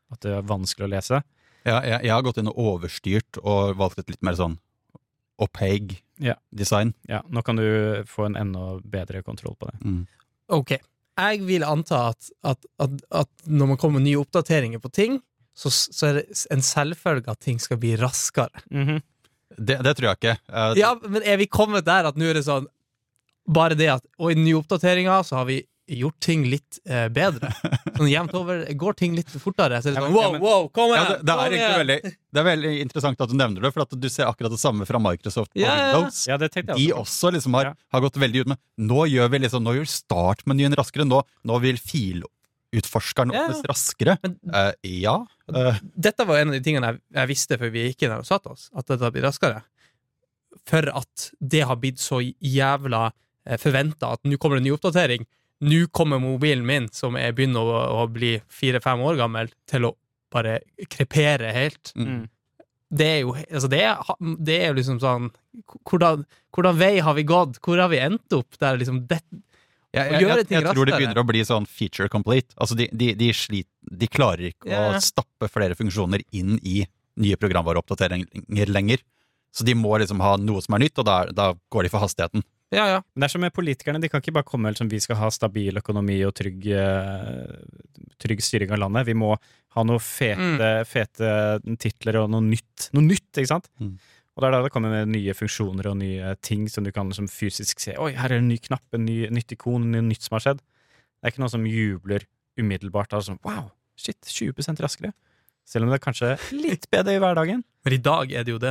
[SPEAKER 1] At det er vanskelig å lese.
[SPEAKER 3] Ja, jeg, jeg har gått inn og overstyrt og valgt et litt mer sånn opaque
[SPEAKER 1] Ja.
[SPEAKER 3] design.
[SPEAKER 1] Ja, nå kan du få en enda bedre kontroll på det.
[SPEAKER 3] Mm.
[SPEAKER 2] Ok. Jeg vil anta at, at, at, at når man kommer med nye oppdateringer på ting, så, så er det en selvfølge at ting skal bli raskere.
[SPEAKER 1] Mhm.
[SPEAKER 3] Det, det tror jeg ikke. Eh,
[SPEAKER 2] Ja, men er vi kommet der at nå er det sånn bare det at og i den nye oppdateringen så har vi gjort ting litt eh, bedre. Sånn jevnt over går ting litt fortere. Så er det
[SPEAKER 1] Ja,
[SPEAKER 2] sånn,
[SPEAKER 1] men- ja,
[SPEAKER 2] wow,
[SPEAKER 1] men-
[SPEAKER 2] wow, kom
[SPEAKER 3] Ja,
[SPEAKER 2] igjen!
[SPEAKER 3] det, det, er
[SPEAKER 2] kom
[SPEAKER 3] egentlig
[SPEAKER 2] igjen!
[SPEAKER 3] veldig, det er veldig interessant at du nevner det, for at du ser akkurat det samme fra Microsoft og
[SPEAKER 2] Ja, ja, ja.
[SPEAKER 3] Windows.
[SPEAKER 1] Ja, det tenkte
[SPEAKER 3] De
[SPEAKER 1] jeg også.
[SPEAKER 3] også liksom har,
[SPEAKER 1] Ja.
[SPEAKER 3] har gått veldig ut med Nå gjør vi liksom, nå gjør startmenyen raskere. Nå, nå vil filutforskeren
[SPEAKER 2] Ja, ja.
[SPEAKER 3] åpnes raskere.
[SPEAKER 2] Men-
[SPEAKER 3] Eh, ja. Eh,
[SPEAKER 2] Dette var en av de tingene jeg, jeg visste før vi gikk inn her og satt oss, at dette blir raskere. For at det har blitt så jævla eh, forventet at nå kommer det en ny oppdatering. Nå kommer mobilen min, som er begynner å, å bli fire-fem år gammel, til å bare krepere helt.
[SPEAKER 1] Mm.
[SPEAKER 2] Det er jo, altså det er, det er jo liksom sånn hvordan, hvordan vei har vi gått? Hvor har vi endt opp? Der liksom det,
[SPEAKER 3] jeg,
[SPEAKER 2] Å
[SPEAKER 3] jeg,
[SPEAKER 2] gjøre
[SPEAKER 3] jeg,
[SPEAKER 2] ting
[SPEAKER 3] jeg tror det
[SPEAKER 2] raskere.
[SPEAKER 3] begynner å bli sånn feature complete. Altså de, de, de, slit, de klarer ikke
[SPEAKER 2] Ja.
[SPEAKER 3] å stappe flere funksjoner inn i nye programvareoppdateringer lenger. Så de må liksom ha noe som er nytt, og da, da går de for hastigheten.
[SPEAKER 2] ja, ja.
[SPEAKER 1] Men det er som med politikerne, de kan ikke bare komme med som vi skal ha stabil økonomi og trygg, eh, trygg styring av landet. Vi må ha noe fete, fete titler og noe nytt. Noe nytt, ikke sant?
[SPEAKER 3] Mm.
[SPEAKER 1] Og det er da det kommer med nye funksjoner og nye ting som du kan liksom fysisk se. Oi, her er en ny knapp, en ny, nytt ikon, noe nytt som har skjedd. Det er ikke noe som jubler umiddelbart. Altså, wow, shit, tjue prosent raskere. Selv om det er kanskje litt bedre i hverdagen.
[SPEAKER 2] Men i dag er det jo det.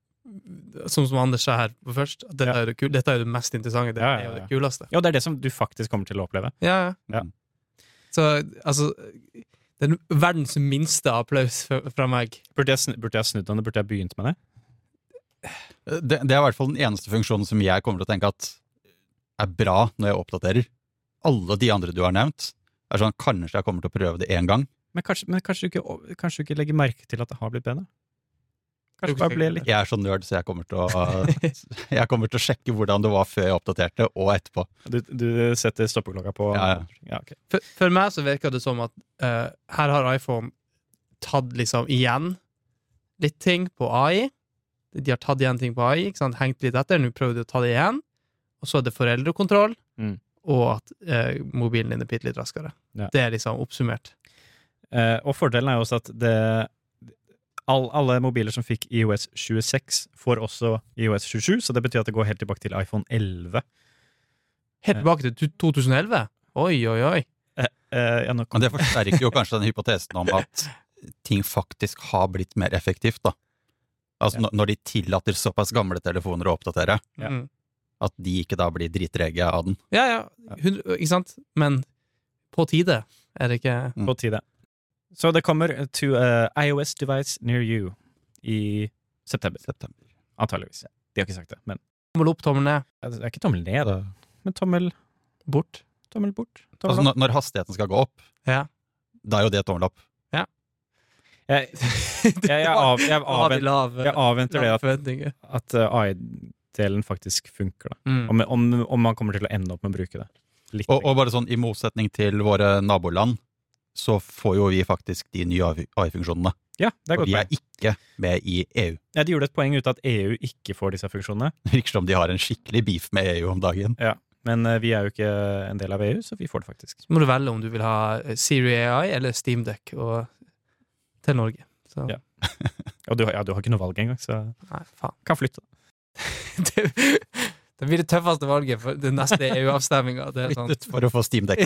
[SPEAKER 2] Som som Anders sa her på først, at dette,
[SPEAKER 1] Ja.
[SPEAKER 2] er det kul, dette er jo det mest interessante. Det
[SPEAKER 1] Ja, ja,
[SPEAKER 2] er jo
[SPEAKER 1] ja.
[SPEAKER 2] det kuleste.
[SPEAKER 1] Ja, det er det som du faktisk kommer til å oppleve.
[SPEAKER 2] Ja,
[SPEAKER 1] Ja.
[SPEAKER 2] Så, altså det er verdens minste applaus fra, fra meg.
[SPEAKER 1] Burde jeg, snu- burde jeg snudd den? Burde jeg begynt med det?
[SPEAKER 3] Det, det er i hvert fall den eneste funksjonen som jeg kommer til å tenke at er bra når jeg oppdaterer. Alle de andre du har nevnt, er sånn kanskje jeg kommer til å prøve det en gang.
[SPEAKER 1] Men kanskje, men kanskje, du ikke, kanskje du ikke legger merke til at det har blitt bedre? Kanskje
[SPEAKER 2] Du
[SPEAKER 1] det bare ble litt
[SPEAKER 3] Jeg er så nerd, så jeg kommer til å, jeg kommer til å sjekke hvordan det var før jeg oppdaterte, og etterpå.
[SPEAKER 1] Du, du setter stoppeklokka på?
[SPEAKER 3] Ja,
[SPEAKER 1] ja ok.
[SPEAKER 2] For, for meg så virker det som at eh, her har iPhone tatt liksom igjen litt ting på A I. De har tatt igjen ting på A I, ikke sant? Hengt litt etter. Nå prøver de å ta det igjen. Og så er det foreldrekontroll,
[SPEAKER 1] Mm.
[SPEAKER 2] og at eh, mobilen din er bitte litt raskere.
[SPEAKER 1] Ja.
[SPEAKER 2] Det er liksom oppsummert.
[SPEAKER 1] Eh, og fordelen er jo også at det, all, alle mobiler som fikk I O S tjueseks, får også I O S tjuesju, så det betyr at det går helt tilbake til iPhone elleve.
[SPEAKER 2] Helt tilbake til to- 2011. Oi, oi, oi.
[SPEAKER 1] Eh, eh, ja, nå kom-
[SPEAKER 3] Men det forsterker jo kanskje den hypotesen om at ting faktisk har blitt mer effektivt, da. Altså
[SPEAKER 1] Ja.
[SPEAKER 3] når- når de tillater såpass gamle telefoner å oppdatere,
[SPEAKER 1] Ja.
[SPEAKER 2] Mm.
[SPEAKER 3] at de ikke da blir drittrege av den.
[SPEAKER 2] Ja, ja. Hundre- Ikke sant? Men på tide er det ikke
[SPEAKER 1] på tide. Så det kommer to uh, iOS device near you i september,
[SPEAKER 3] September.
[SPEAKER 1] antageligvis. De har ikke sagt det, men
[SPEAKER 2] tommel opp, tommel ned,
[SPEAKER 1] det er ikke tommel ned, men tommel,
[SPEAKER 2] bort.
[SPEAKER 1] tommel bort. Tommel
[SPEAKER 3] Altså
[SPEAKER 1] opp.
[SPEAKER 3] når, når hastigheten skal gå opp,
[SPEAKER 2] Ja.
[SPEAKER 3] da er jo det tommel opp.
[SPEAKER 1] Jeg, jeg, jeg, av, jeg,
[SPEAKER 2] Da har vi
[SPEAKER 1] avventer,
[SPEAKER 2] lav,
[SPEAKER 1] jeg avventer det
[SPEAKER 2] lav
[SPEAKER 1] at,
[SPEAKER 2] forventninger.
[SPEAKER 1] at uh, A I-delen faktisk funker, da.
[SPEAKER 2] Mm.
[SPEAKER 1] Om, om, om man kommer til å ende opp med å bruke det. Litt.
[SPEAKER 3] Og, og bare sånn, i motsetning til våre naboland, så får jo vi faktisk de nye A I-funksjonene.
[SPEAKER 1] ja, det er
[SPEAKER 3] Og
[SPEAKER 1] godt
[SPEAKER 3] vi er
[SPEAKER 1] poeng.
[SPEAKER 3] ikke med i E U.
[SPEAKER 1] Ja, de gjorde et poeng ut av at E U ikke får disse funksjonene,
[SPEAKER 3] Det virker som de har en skikkelig beef med E U om dagen.
[SPEAKER 1] men uh, vi er jo ikke en del av E U, så vi får det faktisk.
[SPEAKER 2] Så må du velge om du vil ha eh, Siri A I eller Steamdeck og, til Norge. Så,
[SPEAKER 1] Ja. Og du, har- ja, du har ikke noe valg engang, så
[SPEAKER 2] nei, faen.
[SPEAKER 1] kan flytte.
[SPEAKER 2] det, det blir det tøffeste valget for den neste E U-avstemminga. Det er sånn.
[SPEAKER 3] Flyttet for å få Steam-dekk.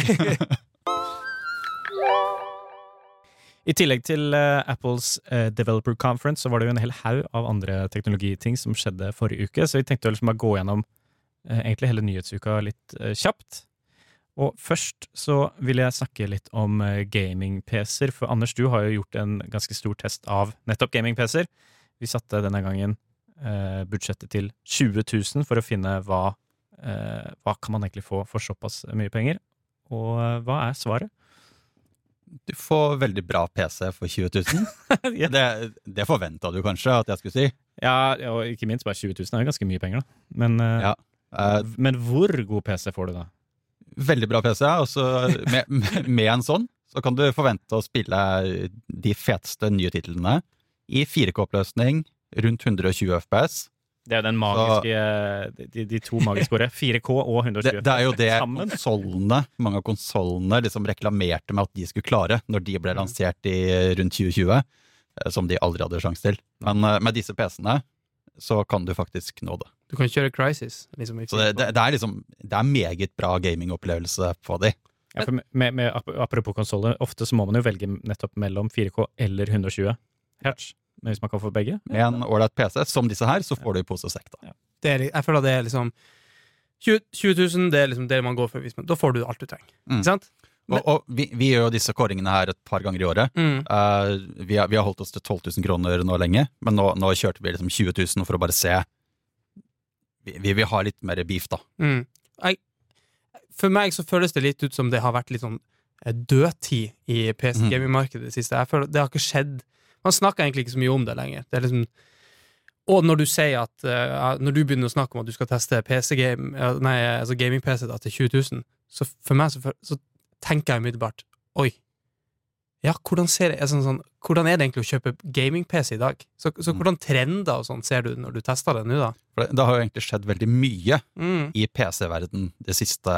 [SPEAKER 1] I tillegg til eh, Apples eh, Developer Conference så var det jo en hel haug av andre teknologiting som skjedde forrige uke, så vi tenkte å liksom bare gå gjennom eh, egentlig hele nyhetsuka litt eh, kjapt. Og først så vil jeg snakke litt om eh, gaming-P C-er, for Anders, du har jo gjort en ganske stor test av nettopp gaming-P C-er. Vi satte denne gangen eh, budsjettet til tjue tusen for å finne hva, eh, hva kan man egentlig få for såpass mye penger. Og eh, hva er svaret?
[SPEAKER 3] Du får veldig bra P C for tjue tusen.
[SPEAKER 1] ja.
[SPEAKER 3] Det, det forventa du kanskje at jeg skulle si.
[SPEAKER 1] Ja, og ikke minst bare tjue tusen er jo ganske mye penger, da. Men, eh,
[SPEAKER 3] Ja. Eh,
[SPEAKER 1] men hvor god P C får du da?
[SPEAKER 3] veldig bra P C, og så med, med, med en sånn så kan du forvente å spille de feteste nye titlene i fire K-oppløsning, rundt hundre og tjue F P S.
[SPEAKER 1] Det er jo den magiske, de, de to magiske årene. fire K og hundre og tjue.
[SPEAKER 3] Det, det er jo det konsolene, mange av konsolene liksom reklamerte med at de skulle klare når de ble lansert i rundt tjue tjue, som de aldri hadde sjans til. Men med disse P C-ene så kan du faktisk nå det.
[SPEAKER 2] Du kan kjøre Crysis. Liksom,
[SPEAKER 3] så det, det, det er liksom, det er meget bra gamingopplevelse på de.
[SPEAKER 1] Ja, for med, med, apropos konsoler, ofte så må man jo velge nettopp mellom fire K eller hundre og tjue hertz. Men hvis man kan få begge.
[SPEAKER 3] Med en ålreit P C som disse her, så får du i pose og sekk da.
[SPEAKER 2] Ja. Det er, jeg føler det er liksom tjue tusen, det er liksom det man går for. Hvis man, da får du alt du trenger. Mm. Ikke sant?
[SPEAKER 3] Men, og, og vi, vi gjør jo disse kåringene her et par ganger i året. Mm. Uh, vi, har, vi har holdt oss til tolv tusen kroner nå lenge, men nå, nå kjørte vi liksom tjue tusen for å bare se. Vi, vi vil ha litt mer beef da.
[SPEAKER 2] Mm. Jeg, for meg så føles det litt ut som det har vært litt sånn dødtid i P C-gaming-markedet det siste. Jeg føler det har ikke skjedd. Man snakker egentlig ikke så mye om det lenger. Det er liksom, og når du sier at uh, når du begynner å snakke om at du skal teste P C-game, uh, nei, altså gaming-P C da, til tjue tusen, så for meg så, så tenker jeg umiddelbart, oi, ja, hvordan, ser jeg, sånn, sånn, hvordan er det egentlig å kjøpe gaming-P C i dag? Så, så hvordan trender og sånn ser du når du tester det nå da?
[SPEAKER 3] For det, det har jo egentlig skjedd veldig mye
[SPEAKER 2] mm.
[SPEAKER 3] i P C-verden det siste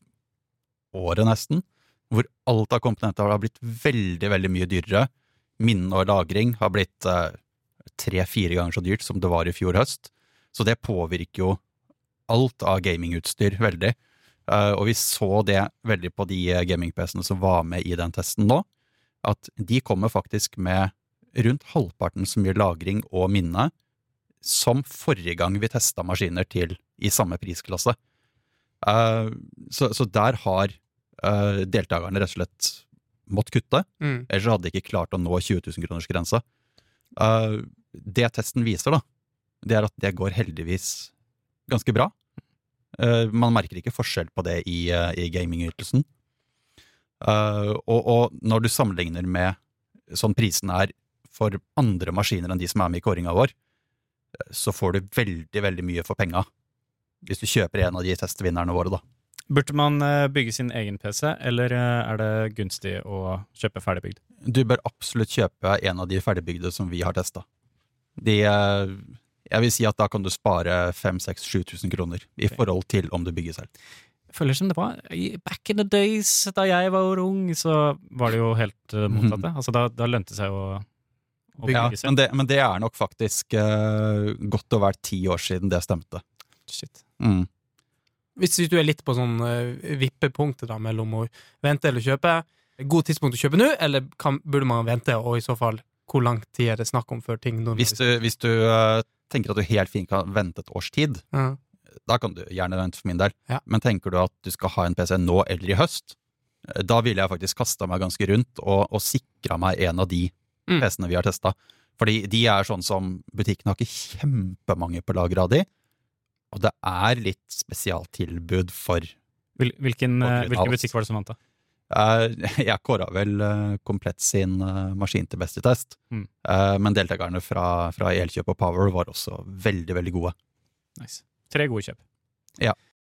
[SPEAKER 3] året nesten, hvor alt av komponenter har blitt veldig, veldig mye dyrere. Minne og lagring har blitt uh, tre-fire ganger så dyrt som det var i fjor høst. Så det påvirker jo alt av gamingutstyr veldig. Uh, og vi så det veldig på de gaming-P C-ene som var med i den testen nå, at de kommer faktisk med rundt halvparten så mye lagring og minne som forrige gang vi testet maskiner til i samme prisklasse. Uh, så, så der har uh, deltakerne rett og slett mått kutte,
[SPEAKER 2] mm.
[SPEAKER 3] ellers hadde de ikke klart å nå tjue tusen kroners grense. Uh, det testen viser da, det er at det går heldigvis ganske bra. Uh, man merker ikke forskjell på det i, uh, i gamingytelsen. Uh, og, og når du sammenligner med sånn prisen er for andre maskiner enn de som er med i kåringen vår, så får du veldig, veldig mye for penga hvis du kjøper en av de testvinnerne våre da.
[SPEAKER 1] Burde man uh, bygge sin egen P C, eller uh, er det gunstig å kjøpe ferdigbygd?
[SPEAKER 3] Du bør absolutt kjøpe en av de ferdigbygde som vi har testet. De... Uh, Jeg vil si at da kan du spare fem, seks, sju tusen kroner i forhold til om du bygger selv.
[SPEAKER 1] Jeg føler som det var back in the days da jeg var ung, så var det jo helt uh, motsatt det. Altså da, da lønte det seg å, å bygge
[SPEAKER 3] ja,
[SPEAKER 1] selv.
[SPEAKER 3] Men det, men det er nok faktisk uh, godt å være ti år siden det stemte.
[SPEAKER 1] Shit.
[SPEAKER 3] Mm.
[SPEAKER 2] Hvis du er litt på sånn uh, vippepunktet da, mellom å vente eller kjøpe, god tidspunkt å kjøpe nå, eller kan, burde man vente, og i så fall, hvor lang tid er det snakk om før ting normalt?
[SPEAKER 3] Hvis du, hvis du uh, tenker at du helt fint kan vente et års tid,
[SPEAKER 2] ja.
[SPEAKER 3] Da kan du gjerne vente for min del.
[SPEAKER 2] Ja.
[SPEAKER 3] Men tenker du at du skal ha en P C nå eller i høst, da ville jeg faktisk kastet meg ganske rundt og, og sikret meg en av de mm. P C-ene vi har testet. Fordi de er sånn som butikken har ikke kjempemange på lager av de, og det er litt spesialtilbud for...
[SPEAKER 1] Hvil, hvilken, hvilken butikk var det som vant da?
[SPEAKER 3] Uh, jeg kåret vel uh, komplett sin uh, maskin til beste test,
[SPEAKER 1] mm.
[SPEAKER 3] uh, men deltakerne fra, fra Elkjøp og Power var også veldig, veldig gode.
[SPEAKER 1] Nice. Tre gode kjøp.
[SPEAKER 3] Ja.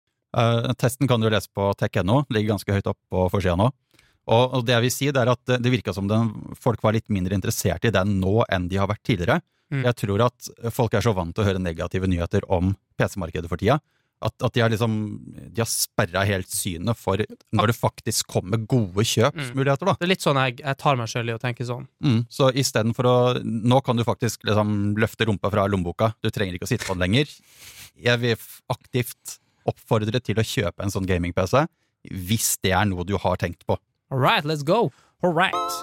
[SPEAKER 3] Uh, testen kan du lese på tech punktum no, ligger ganske høyt opp på forsiden nå. Og, og det jeg vil si, det er at det, det virket som den, folk var litt mindre interessert i den nå enn de har vært tidligere. Mm. Jeg tror at folk er så vant til å høre negative nyheter om P C-markedet for tida, at, at de har liksom, de har sperret helt synet for når det faktisk kommer gode kjøpsmuligheter da.
[SPEAKER 2] Det er litt sånn jeg, jeg tar meg selv i å tenke sånn.
[SPEAKER 3] Mm. Så i stedet for å, nå kan du faktisk liksom løfte rumpa fra lommeboka, du trenger ikke å sitte på den lenger. Jeg vil aktivt oppfordre til å kjøpe en sånn gaming-P C, hvis det er noe du har tenkt på.
[SPEAKER 2] All right, let's go!
[SPEAKER 1] All right!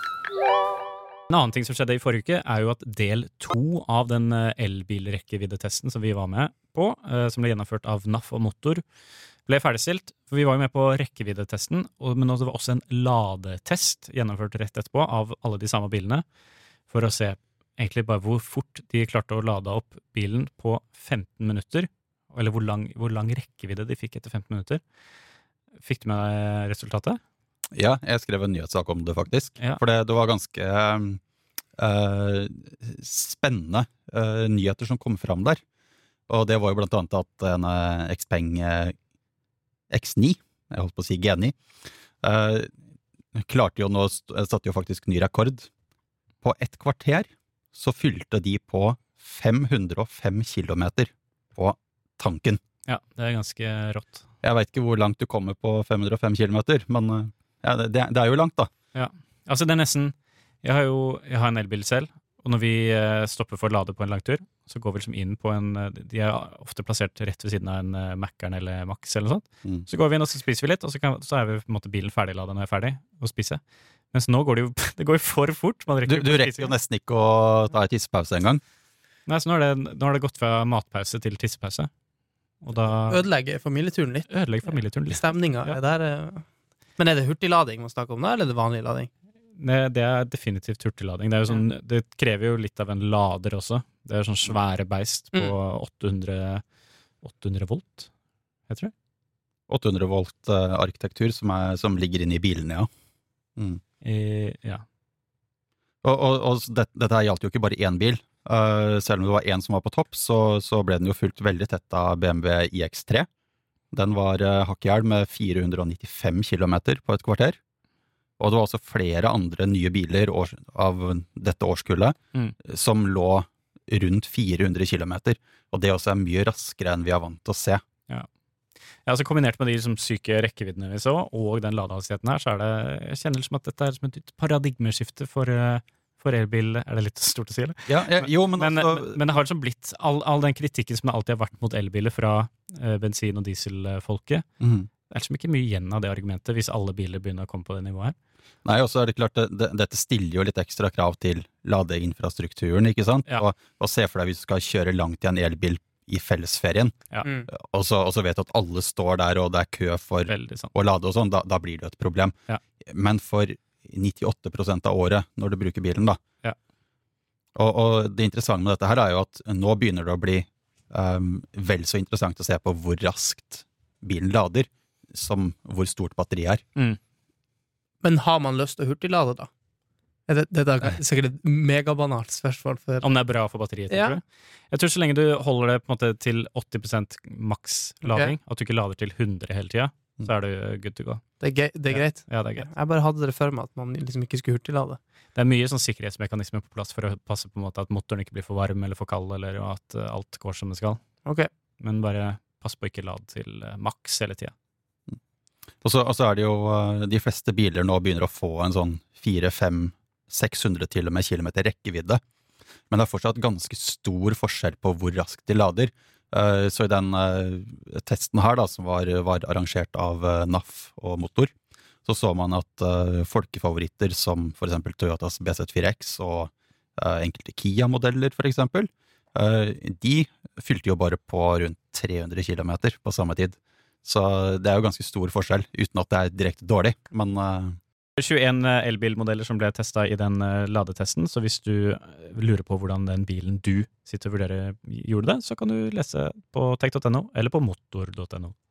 [SPEAKER 1] En annen ting som skjedde i forrige uke er jo at del to av den elbilrekkeviddetesten som vi var med på, som ble gjennomført av N A F og Motor, ble ferdigstilt. For vi var jo med på rekkeviddetesten, men det var også en ladetest gjennomført rett etterpå av alle de samme bilene, for å se egentlig bare hvor fort de klarte å lade opp bilen på femten minutter, eller hvor lang, hvor lang rekkevidde de fikk etter femten minutter. Fikk du med resultatet?
[SPEAKER 3] Ja, jeg skrev en nyhetssak om det faktisk,
[SPEAKER 1] ja.
[SPEAKER 3] For det, det var ganske uh, spennende uh, nyheter som kom fram der. Og det var jo blant annet at en uh, Xpeng uh, X ni, jeg holdt på å si G ni, uh, klarte jo nå, satte jo faktisk ny rekord. På ett kvarter så fylte de på fem hundre og fem kilometer på tanken.
[SPEAKER 1] Ja, det er ganske rått.
[SPEAKER 3] Jeg vet ikke hvor langt du kommer på fem hundre og fem kilometer, men ja, det, det er jo langt da.
[SPEAKER 1] Ja, altså det er nesten, jeg har jo jeg har en elbil selv, og når vi stopper for å lade på en langtur, så går vi liksom inn på en, de er ofte plassert rett ved siden av en Mac-eren eller Max eller noe sånt. Mm. Så går vi inn og så spiser vi litt, og så, kan, så er vi på en måte bilen ferdigladet når jeg er ferdig å spise. Mens nå går det jo, det går jo for fort. Man rekker
[SPEAKER 3] du, du rekker jo nesten ikke å ta et tissepause en gang.
[SPEAKER 1] Nei, så nå har det, nå har det gått fra matpause til tissepause. Og da
[SPEAKER 2] ødelegger familieturen litt.
[SPEAKER 1] Ødelegger familieturen litt.
[SPEAKER 2] Stemninga ja. er der. Men er det hurtiglading man snakker om da, eller er det vanlig lading?
[SPEAKER 1] Det, det er definitivt hurtiglading. Det, er jo sånn, det krever jo litt av en lader også. Det er sånn svære beist på mm. åtte hundre volt, heter det?
[SPEAKER 3] åtte hundre volt uh, arkitektur som, er, som ligger inne i bilene, ja. Mm.
[SPEAKER 1] I, ja.
[SPEAKER 3] Og, og, og det, dette gjaldt jo ikke bare én bil. Uh, selv om det var en som var på topp, så, så ble den jo fulgt veldig tett av B M W I X tre. Den var uh, hakkehjel med fire hundre og nittifem kilometer på et kvarter. Og det var også flere andre nye biler års, av dette årskullet mm. som lå rundt fire hundre kilometer. Og det også er mye raskere enn vi er vant til å se.
[SPEAKER 1] Ja, ja altså kombinert med de liksom, syke rekkeviddene vi så, og den ladehastigheten her, så er det, jeg kjenner liksom at dette er som et paradigmeskifte for, for elbil. Er det litt stort å si, eller?
[SPEAKER 3] Ja, ja jo, men,
[SPEAKER 1] men,
[SPEAKER 3] altså...
[SPEAKER 1] men, men det har liksom blitt all, all den kritikken som det alltid har vært mot elbiler fra uh, bensin- og dieselfolket. Mm. Det er liksom ikke mye igjen av det argumentet hvis alle biler begynner å komme på det nivået her.
[SPEAKER 3] Nei, og så er det klart, det, det, dette stiller jo litt ekstra krav til ladeinfrastrukturen, ikke sant? Ja. Og, og se for deg hvis du skal kjøre langt i en elbil i fellesferien, ja. mm. og, så, og så vet du at alle står der, og det er kø for å lade og sånn, da, da blir det et problem. Ja. Men for nittiåtte prosent av året, når du bruker bilen da. Ja. Og, og det interessante med dette her er jo at nå begynner det å bli um, vel så interessant å se på hvor raskt bilen lader, som hvor stort batteri er.
[SPEAKER 2] Mm. Men har man lyst til å hurtiglade da? Er det, det er sikkert et megabanalt spørsmål for...
[SPEAKER 1] Om det er bra for batteriet,
[SPEAKER 2] ja.
[SPEAKER 1] tror du? Jeg tror så lenge du holder det på en måte til åtti prosent maks lading, okay. at du ikke lader til hundre hele tiden, så er du good to go.
[SPEAKER 2] Det er, ge- det er greit?
[SPEAKER 1] Ja. ja, det er greit.
[SPEAKER 2] Jeg bare hadde det for meg at man liksom ikke skulle hurtiglade.
[SPEAKER 1] Det er mye sånn sikkerhetsmekanismer på plass for å passe på en måte at motoren ikke blir for varm eller for kald, eller at alt går som det skal.
[SPEAKER 2] Okay.
[SPEAKER 1] Men bare pass på ikke lade til maks hele tiden.
[SPEAKER 3] Og så, og så er det jo, de fleste biler nå begynner å få en sånn fire, fem, seks hundre til og med kilometer rekkevidde. Men det er fortsatt ganske stor forskjell på hvor raskt de lader. Så i den testen her da, som var, var arrangert av N A F og Motor, så så man at folkefavoritter som for eksempel Toyotas B Z fire X og enkelte Kia-modeller for eksempel, de fylte jo bare på rundt tre hundre kilometer på samme tid. Så det er jo ganske stor forskjell, uten at det er direkte dårlig, men... Uh...
[SPEAKER 1] tjueen elbilmodeller som ble testet i den uh, ladetesten, så hvis du lurer på hvordan den bilen du sitter og vurderer gjorde det, så kan du lese på tech punktum no eller på motor punktum no.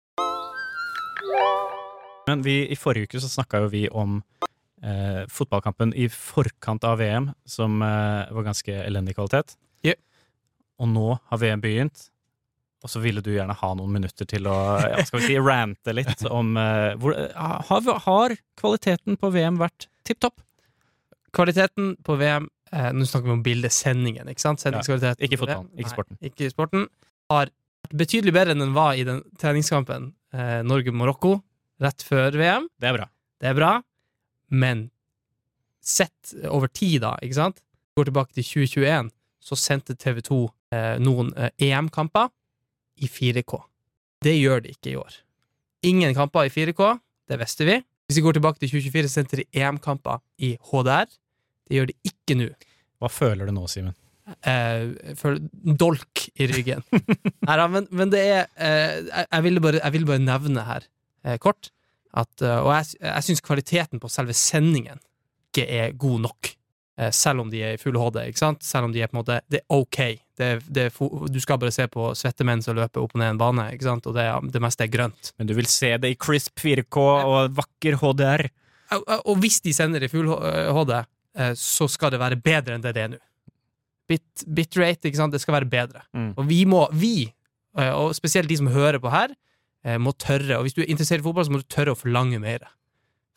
[SPEAKER 1] Men vi, i forrige uke så snakket jo vi om uh, fotballkampen i forkant av V M, som uh, var ganske elendig kvalitet.
[SPEAKER 2] Yeah.
[SPEAKER 1] Og nå har V M begynt, og så ville du gjerne ha noen minutter til å, ja, skal vi si, rante litt om uh, hvor, uh, har, har kvaliteten på V M vært tipptopp?
[SPEAKER 2] Kvaliteten på V M, eh, nå snakker vi om bildesendingen, ikke sant?
[SPEAKER 1] Ja, ikke fotballen, ikke sporten.
[SPEAKER 2] Nei, ikke sporten. Har vært betydelig bedre enn den var i den treningskampen eh, Norge-Marokko, rett før V M.
[SPEAKER 1] Det er bra.
[SPEAKER 2] Det er bra, men sett over tid da, ikke sant? Går tilbake til tjue tjueen, så sendte T V to eh, noen eh, E M-kamper i fire K. Det gjør de ikke i år. Ingen kamper i fire K, det visste vi. Hvis vi går tilbake til tjue tjuefire, så sendte de E M-kamper i H D R. Det gjør de ikke nå.
[SPEAKER 1] Hva føler du nå, Simen?
[SPEAKER 2] Eh, jeg føler dolk i ryggen. Neida, men, men det er eh, jeg, jeg, ville bare, jeg ville bare nevne her eh, kort at, uh, og jeg, jeg synes kvaliteten på selve sendingen ikke er god nok. Selv om de er i full H D, ikke sant? Selv om de er på en måte, det er ok. Det er, det er, du skal bare se på svettemenn som løper opp og ned en bane, ikke sant? Og det, det meste er grønt.
[SPEAKER 1] Men du vil se det i crisp fire K og vakker H D R.
[SPEAKER 2] Og, og hvis de sender i full H D, så skal det være bedre enn det det er nå. Bit, bitrate, ikke sant? Det skal være bedre. Mm. Og vi må, vi, og spesielt de som hører på her, må tørre, og hvis du er interessert i fotball, så må du tørre å forlange mer.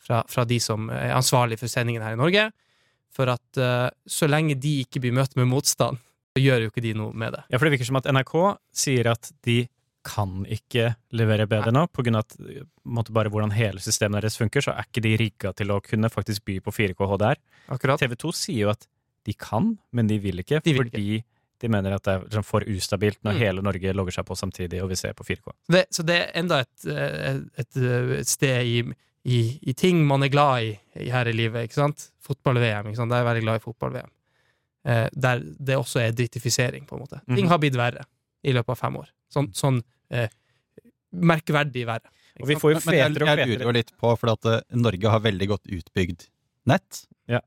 [SPEAKER 2] fra, fra de som er ansvarlige for sendingen her i Norge, for at uh, så lenge de ikke blir møtt med motstand, så gjør jo ikke de noe med det.
[SPEAKER 1] Ja, for det virker som at N R K sier at de kan ikke levere bedre nå, på grunn av at måtte bare hvordan hele systemet deres funker, så er ikke de rigget til å kunne faktisk by på fire K H D R.
[SPEAKER 2] Akkurat.
[SPEAKER 1] T V to sier jo at de kan, men de vil ikke,
[SPEAKER 2] De vil
[SPEAKER 1] fordi de mener at det er liksom for ustabilt når
[SPEAKER 2] Mm.
[SPEAKER 1] hele Norge logger seg på samtidig, og vi ser på fire K.
[SPEAKER 2] Så det, så det er enda et, et, et, et sted i, i, i ting man er glad i, i her i livet, ikke sant? Fotball-V M, ikke sant? Da er jeg veldig glad i fotball-V M. Eh, der det også er drittifisering, på en måte. Ting
[SPEAKER 1] Mhm.
[SPEAKER 2] har blitt verre i løpet av fem år. Sånn, sånn eh, merkverdig verre.
[SPEAKER 1] Og vi får jo
[SPEAKER 3] Men jeg,
[SPEAKER 1] fetere og
[SPEAKER 3] jeg lurer
[SPEAKER 1] fetere.
[SPEAKER 3] jo litt på, for at eh, Norge har veldig godt utbygd nett.
[SPEAKER 1] Ja.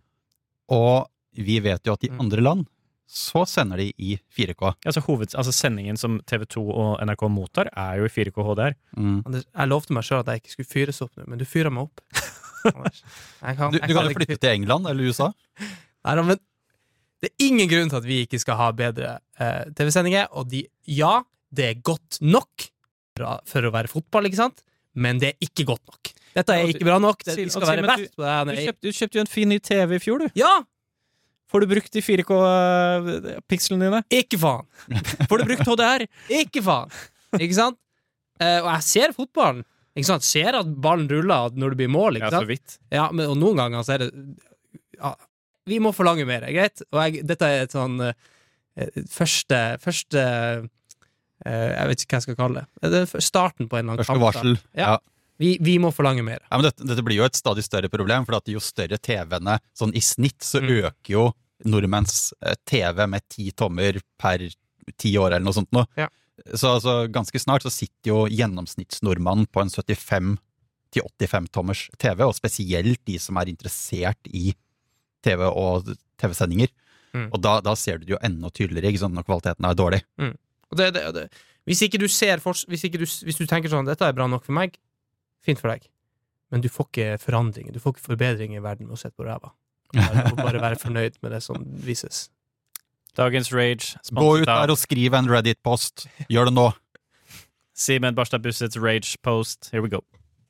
[SPEAKER 3] Og vi vet jo at i
[SPEAKER 2] Mm.
[SPEAKER 3] andre land så sender de i fire K.
[SPEAKER 1] Altså, hoved, altså sendingen som T V to og N R K mottar er jo i fire K H D R.
[SPEAKER 3] Mm.
[SPEAKER 2] Anders, jeg lovte meg selv at jeg ikke skulle fyres opp nå, men du fyrer meg opp. Anders, jeg kan,
[SPEAKER 3] Du,
[SPEAKER 2] jeg
[SPEAKER 3] du kan jo
[SPEAKER 2] ikke
[SPEAKER 3] flytte til England eller U S A.
[SPEAKER 2] Nei, da, men det er ingen grunn til at vi ikke skal ha bedre eh, T V-sendinger, og de, ja, det er godt nok for, for å være fotball, ikke sant? Men det er ikke godt nok. Dette er ikke bra nok, det, vi skal være best på det.
[SPEAKER 1] Du kjøpte, du kjøpte jo en fin ny T V i fjor, du.
[SPEAKER 2] Ja,
[SPEAKER 1] Får du brukt de fire K-pikslene dine?
[SPEAKER 2] ikke faen.
[SPEAKER 1] Får du brukt H D R?
[SPEAKER 2] Ikke faen. Ikke sant? Eh, og jeg ser fotballen, ikke sant? Ser at ballen ruller når det blir mål, ikke
[SPEAKER 1] Ja, så
[SPEAKER 2] sant?
[SPEAKER 1] vidt.
[SPEAKER 2] Ja, men og noen ganger så er det ja, vi må forlange mer, greit? Og jeg, dette er et sånn eh, første, første eh, jeg vet ikke hva jeg skal kalle det. Det er starten på en eller annen
[SPEAKER 3] Første varsel.
[SPEAKER 2] Ja.
[SPEAKER 3] Ja.
[SPEAKER 2] Vi, vi må forlange mer.
[SPEAKER 3] Ja, men dette, dette blir jo et stadig større problem, for at jo større T V-ene, sånn i snitt, så
[SPEAKER 2] Mm.
[SPEAKER 3] øker jo nordmenns eh, T V med ti tommer per ti år eller noe sånt nå.
[SPEAKER 2] Ja.
[SPEAKER 3] Så altså, ganske snart så sitter jo gjennomsnittsnordmannen på en syttifem til åttifem tommers T V, og spesielt de som er interessert i T V og T V-sendinger.
[SPEAKER 2] Mm.
[SPEAKER 3] Og da, da ser du det jo enda tydeligere, ikke sant, når kvaliteten er dårlig.
[SPEAKER 2] Og det, det, det. Hvis ikke du ser fors- hvis, ikke du, hvis du tenker sånn, dette er bra nok for meg, fint for deg, men du får ikke forandringer, du får ikke forbedring i verden med å sette på ræva. Du må bare være fornøyd med det som vises.
[SPEAKER 1] Dagens Rage,
[SPEAKER 3] Gå ut
[SPEAKER 1] sponset
[SPEAKER 3] der
[SPEAKER 1] av
[SPEAKER 3] og skriv en Reddit-post. Gjør det nå.
[SPEAKER 1] Simen Barstad Bussets Rage Post. Here we go.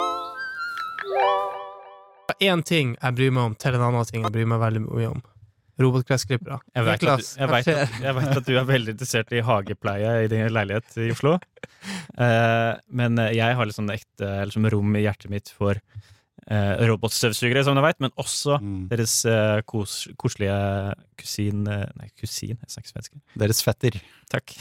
[SPEAKER 2] En ting jeg bryr meg om til en annen ting jeg bryr meg veldig mye om. Robotgressklippere.
[SPEAKER 1] Jeg vet, at, du- jeg, vet at, jeg vet at du er veldig interessert i hagepleie i din leilighet i Oslo. Eh, men jeg har litt sånn ekte liksom rom i hjertet mitt for eh, robotstøvsugere, som du vet, men også
[SPEAKER 3] Mm.
[SPEAKER 1] deres eh, kos, koselige kusin eh, Nei, kusin, jeg snakker svensk.
[SPEAKER 3] Deres fetter.
[SPEAKER 1] Takk.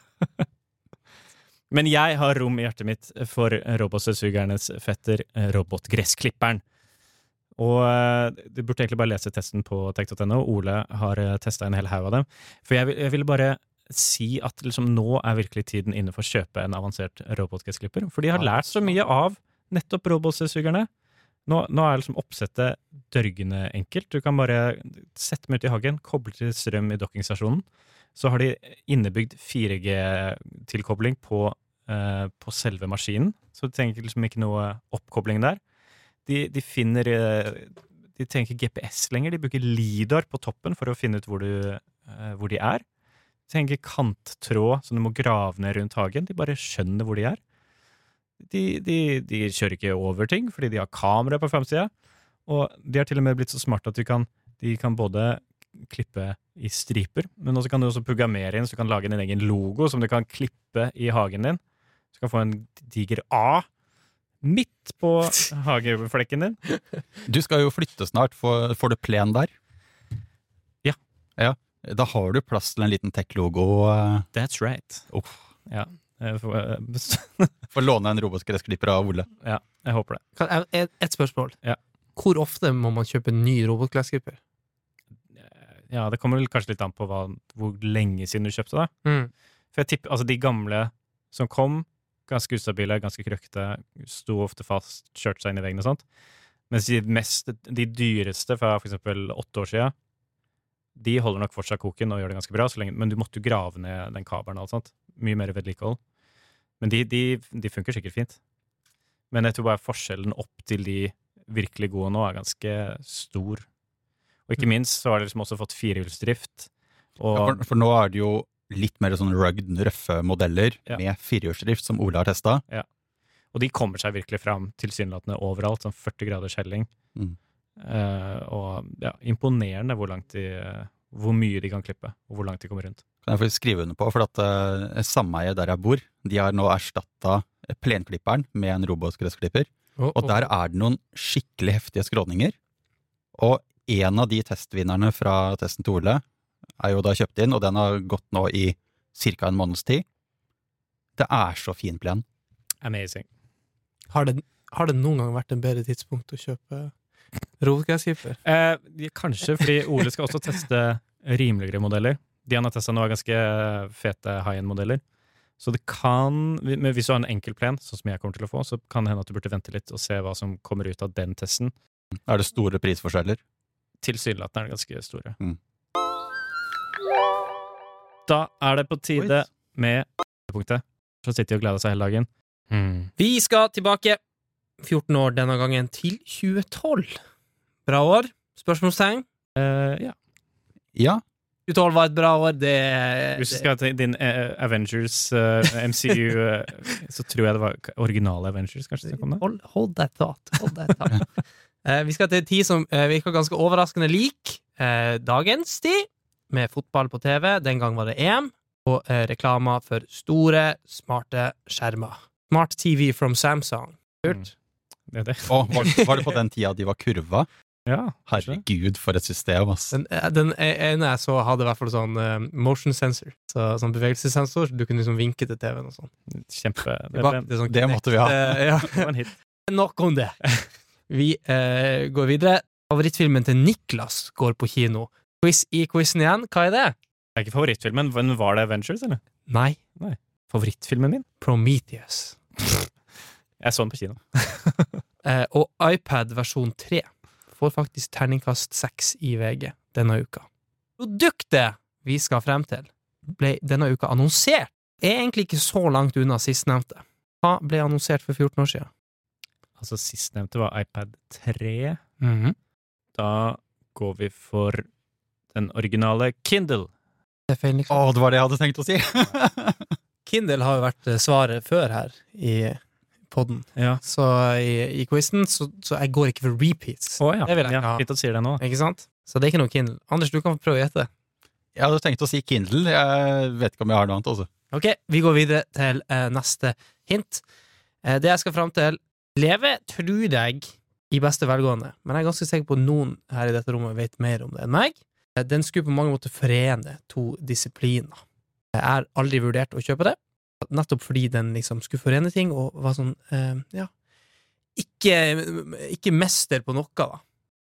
[SPEAKER 1] Men jeg har rom i hjertet mitt for robotstøvsugernes fetter, eh, robotgressklipperen. Og eh, du burde egentlig bare lese testen på tech punktum no. Ole har uh, testet en hel haug av dem. For jeg, vil- jeg ville bare si at liksom, nå er virkelig tiden inne for å kjøpe en avansert robotgressklipper. For de har
[SPEAKER 3] Ja,
[SPEAKER 1] lært så mye av nettopp robotstøvsugerne. Nå, nå er liksom oppsettet dørgende enkelt. Du kan bare sette dem ut i hagen, koble til strøm i dokkingstasjonen. Så har de innebygd fire G-tilkobling på, eh, på selve maskinen. Så du trenger liksom ikke noe oppkobling der. De, de finner eh, De trenger ikke G P S lenger. De bruker lidar på toppen for å finne ut hvor, du, eh, hvor de er. De trenger ikke kanttråd som du må grave ned rundt hagen. De bare skjønner hvor de er. De, de, de kjører ikke over ting, fordi de har kamera på framsida. Og de har til og med blitt så smarte at de kan, de kan både klippe i striper, men også kan du også programmere inn, så du kan lage din egen logo som du kan klippe i hagen din. Så du kan få en diger A midt på hageflekken din.
[SPEAKER 3] Du skal jo flytte snart. Får, får du plen der?
[SPEAKER 1] Ja.
[SPEAKER 3] Ja. Da har du plass til en liten tech-logo. eh,
[SPEAKER 1] That's right.
[SPEAKER 3] Uff.
[SPEAKER 1] Ja. Jeg får, eh,
[SPEAKER 3] Får låne en robotgressklipper av Ole.
[SPEAKER 1] ja, jeg håper det.
[SPEAKER 2] Kan jeg- Et, et spørsmål.
[SPEAKER 1] Ja.
[SPEAKER 2] Hvor ofte må man kjøpe en ny robotgresskklipper?
[SPEAKER 1] Ja, det kommer vel kanskje litt an på hva, hvor lenge siden du kjøpte det.
[SPEAKER 2] Mm.
[SPEAKER 1] For jeg tipper, altså de gamle som kom, ganske ustabile, ganske krøkte, sto ofte fast, kjørte seg inn i veggen og sånt. Mens de mest, de dyreste fra for eksempel åtte år siden, de holder nok fortsatt koken og gjør det ganske bra, så lenge, men du måtte jo grave ned den kabelen og alt sånt. Mye mer vedlikehold. Men de, de, de funker sikkert fint. Men jeg tror bare forskjellen opp til de virkelig gode nå er ganske stor. Og ikke minst så har de liksom også fått firehjulsdrift. Og
[SPEAKER 3] Ja, for, for nå er det jo litt mer sånn rugged, røffe modeller
[SPEAKER 1] Ja.
[SPEAKER 3] med firehjulsdrift som Ole har testa.
[SPEAKER 1] Og de kommer seg virkelig fram tilsynelatende overalt, sånn førti graders helling.
[SPEAKER 3] Mm.
[SPEAKER 1] Uh, og ja, imponerende hvor langt de, hvor mye de kan klippe, og hvor langt de kommer rundt.
[SPEAKER 3] Kan jeg få skrive under på, for at uh, sameie der jeg bor, de har nå erstattet plenklipperen med en robotgressklipper,
[SPEAKER 2] Oh,
[SPEAKER 3] og der er det noen skikkelig heftige skråninger. Og en av de testvinnerne fra testen til Ole er jo da kjøpt inn, og den har gått nå i cirka en måneds tid. Det er så fin plen.
[SPEAKER 1] Amazing.
[SPEAKER 2] Har det, har det noen gang vært en bedre tidspunkt å kjøpe robotgressklipper?
[SPEAKER 1] Uh, kanskje, fordi Ole skal også teste rimeligere modeller. De han har testet nå er ganske fete high-end-modeller. Så det kan, men hvis du har en enkel plen, sånn som jeg kommer til å få, så kan det hende at du burde vente litt og se hva som kommer ut av den testen.
[SPEAKER 3] Er det store prisforskjeller?
[SPEAKER 1] Tilsynelatende er det ganske store.
[SPEAKER 3] Mm.
[SPEAKER 1] Da er det på tide
[SPEAKER 3] Oi.
[SPEAKER 1] med punktet. Så sitter de og gleder seg hele dagen. Mm.
[SPEAKER 2] Vi skal tilbake fjorten år denne gangen til tjue tolv. Bra år? Spørsmålstegn?
[SPEAKER 1] Uh, ja.
[SPEAKER 3] Ja.
[SPEAKER 2] tjue tolv var et bra år. Det,
[SPEAKER 1] Hvis du skal til din uh, Avengers, uh, M C U, uh, så tror jeg det var originale Avengers, kanskje? Det kom det?
[SPEAKER 2] Hold, hold that thought. Hold that thought. uh, vi skal til en tid som uh, virker ganske overraskende lik uh, dagens tid, med fotball på T V. Den gang var det E M, og uh, reklamer for store, smarte skjermer. Smart T V from Samsung. Hørt?
[SPEAKER 1] Mm. Det er det.
[SPEAKER 3] Og var, var det på den tida de var kurva?
[SPEAKER 1] Ja, kanskje.
[SPEAKER 3] Herregud, for et system, ass.
[SPEAKER 2] Den, den ene jeg så hadde i hvert fall sånn uh, motion sensor, så, sånn bevegelsessensor, så du kunne liksom vinke til T V-en og sånn.
[SPEAKER 1] Kjempe. Det,
[SPEAKER 2] Tilbake
[SPEAKER 1] ble,
[SPEAKER 2] til sånn
[SPEAKER 3] Det måtte vi ha.
[SPEAKER 2] Uh, ja.
[SPEAKER 1] det var en hit.
[SPEAKER 2] Nok om det. Vi uh, går videre. Favorittfilmen til Niklas går på kino. Quiz i quizen igjen. Hva er det?
[SPEAKER 1] Det er ikke favorittfilmen, men var det Avengers, eller?
[SPEAKER 2] Nei.
[SPEAKER 1] Favorittfilmen min?
[SPEAKER 2] Prometheus.
[SPEAKER 1] Jeg så den på kino.
[SPEAKER 2] uh, og iPad versjon tre får faktisk terningkast seks i V G denne uka. Produktet vi skal frem til ble denne uka annonsert. Er egentlig ikke så langt unna sistnevnte. Hva ble annonsert for fjorten år siden?
[SPEAKER 1] Altså, sistnevnte var iPad tre.
[SPEAKER 2] Mm-hmm.
[SPEAKER 1] Da går vi for den originale Kindle.
[SPEAKER 2] Det er feil, Niklas.
[SPEAKER 3] Å, det var det jeg hadde tenkt å si.
[SPEAKER 2] Kindle har jo vært svaret før her i podden.
[SPEAKER 1] Ja.
[SPEAKER 2] Så i, i quizen, så, så jeg går ikke for repeats.
[SPEAKER 1] Å ja,
[SPEAKER 2] Det vil jeg
[SPEAKER 1] ja
[SPEAKER 2] ikke ha.
[SPEAKER 1] fint at du sier det nå.
[SPEAKER 2] Ikke sant? Så det er ikke noe Kindle. Anders, du kan få prøve å gjette.
[SPEAKER 3] Jeg hadde tenkt å si Kindle. Jeg vet ikke om jeg har noe annet, altså.
[SPEAKER 2] Ok, vi går videre til eh, neste hint. Eh, det jeg skal frem til, leve, tror jeg, i beste velgående. Men jeg er ganske sikker på at noen her i dette rommet vet mer om det enn meg. Eh, den skulle på mange måter forene to disipliner. Jeg har aldri vurdert å kjøpe det, nettopp fordi den liksom skulle forene ting, og var sånn, eh, ja, ikke, ikke mester på noe, da.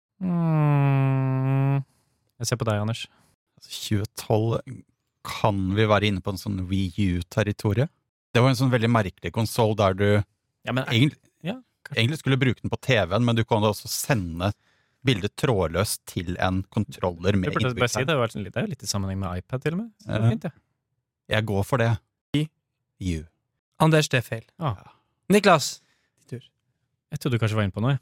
[SPEAKER 1] Mm. Jeg ser på deg, Anders.
[SPEAKER 3] tjue tolv kan vi være inne på en sånn Wii U-territorie. Det var en sånn veldig merkelig konsol der du
[SPEAKER 1] Ja, men,
[SPEAKER 3] egentlig,
[SPEAKER 1] ja,
[SPEAKER 3] egentlig skulle bruke den på T V-en, men du kan også sende bildet trådløst til en kontroller med
[SPEAKER 1] jeg burde bare si
[SPEAKER 3] input.
[SPEAKER 1] det, var litt, det er jo litt i sammenheng med iPad til og med. Så det
[SPEAKER 3] Ja.
[SPEAKER 1] var fint, ja.
[SPEAKER 3] Jeg går for det. U.
[SPEAKER 2] Anders, det er feil.
[SPEAKER 1] Ah.
[SPEAKER 2] Niklas, ditt tur.
[SPEAKER 1] Jeg trodde du kanskje var inne på noe.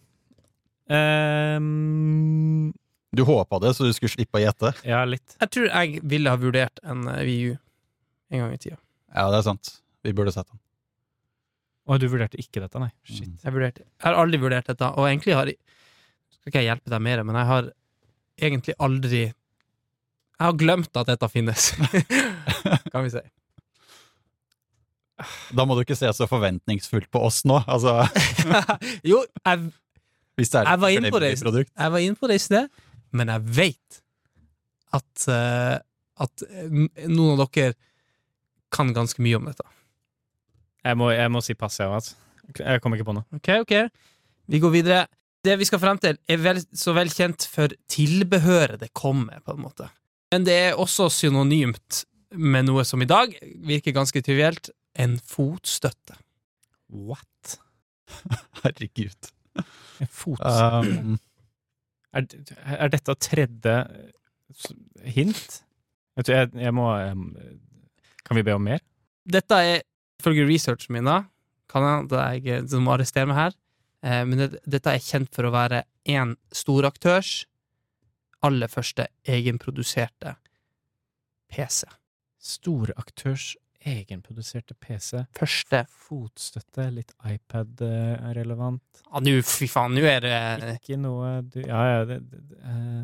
[SPEAKER 1] Um,
[SPEAKER 3] Du håpa det, så du skulle slippe å gjette?
[SPEAKER 1] ja, litt.
[SPEAKER 2] Jeg tror jeg ville ha vurdert en uh, Wii U en gang i tida.
[SPEAKER 3] Ja, det er sant. Vi burde sett den.
[SPEAKER 1] Å, du vurderte ikke dette, nei. Shit.
[SPEAKER 3] Mm.
[SPEAKER 2] Jeg, vurderte, jeg har aldri vurdert dette, og egentlig har jeg skal ikke jeg hjelpe deg mer, men jeg har egentlig aldri jeg har glemt at dette finnes. Kan vi si.
[SPEAKER 3] Da må du ikke se så forventningsfullt på oss nå. Altså,
[SPEAKER 2] Jo, jeg,
[SPEAKER 3] hvis det er
[SPEAKER 2] Jeg var
[SPEAKER 3] et
[SPEAKER 2] inne på det.
[SPEAKER 3] gledelig produkt.
[SPEAKER 2] jeg var inne på det i sted, men jeg vet at, uh, at noen av dere kan ganske mye om dette.
[SPEAKER 1] Jeg må, jeg må si pass, jeg, altså. Jeg kommer ikke på noe.
[SPEAKER 2] Ok, ok. Vi går videre. Det vi skal frem til, er vel, så vel kjent for tilbehøret det kommer, på en måte. Men det er også synonymt med noe som i dag virker ganske trivielt, en fotstøtte.
[SPEAKER 1] What?
[SPEAKER 3] Herregud.
[SPEAKER 1] En fotstøtte?
[SPEAKER 3] Um,
[SPEAKER 1] er, er dette tredje hint? Vet du, jeg, jeg må um, Kan vi be om mer?
[SPEAKER 2] Dette er, ifølge researchen min da, kan jeg, da jeg som må arrestere meg her, eh, men det, dette er kjent for å være en storaktørs aller første egenproduserte P C.
[SPEAKER 1] Storaktørs Egenproduserte P C.
[SPEAKER 2] Første.
[SPEAKER 1] Fotstøtte, litt iPad eh, er relevant.
[SPEAKER 2] Ja, nu, fy faen, nu er det...
[SPEAKER 1] Ikke noe du Ja, ja, det, det, det uh,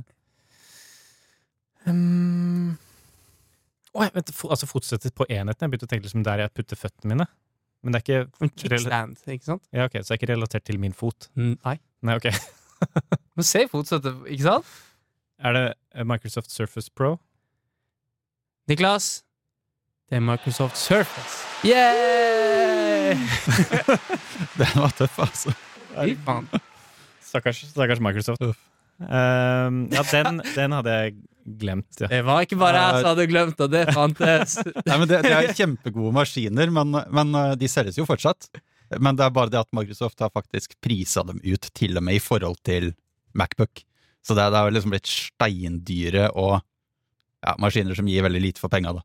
[SPEAKER 1] um, Å, jeg vet, fo, altså fotstøtte på enheten. Jeg begynte å tenke liksom der jeg putter føttene mine. Men det er ikke...
[SPEAKER 2] En kickstand, ikke sant?
[SPEAKER 1] Ja, ok, så det er ikke relatert til min fot.
[SPEAKER 2] Nei.
[SPEAKER 1] Nei, ok.
[SPEAKER 2] Men se fotstøtte, ikke sant?
[SPEAKER 1] Er det Microsoft Surface Pro?
[SPEAKER 2] Niklas? Det er Microsoft Surface. Yay!
[SPEAKER 3] Den var tøff, altså.
[SPEAKER 2] Fy faen.
[SPEAKER 1] Stakkars, stakkars Microsoft. Um, ja, den, den hadde jeg glemt, ja.
[SPEAKER 2] Det var ikke bare jeg som hadde glemt, og det fantes.
[SPEAKER 3] Nei, men det, det er kjempegode maskiner, men, men de selges jo fortsatt. Men det er bare det at Microsoft har faktisk priset dem ut til og med i forhold til MacBook. Så det, det er jo liksom blitt steindyre og ja, maskiner som gir veldig lite for penger da.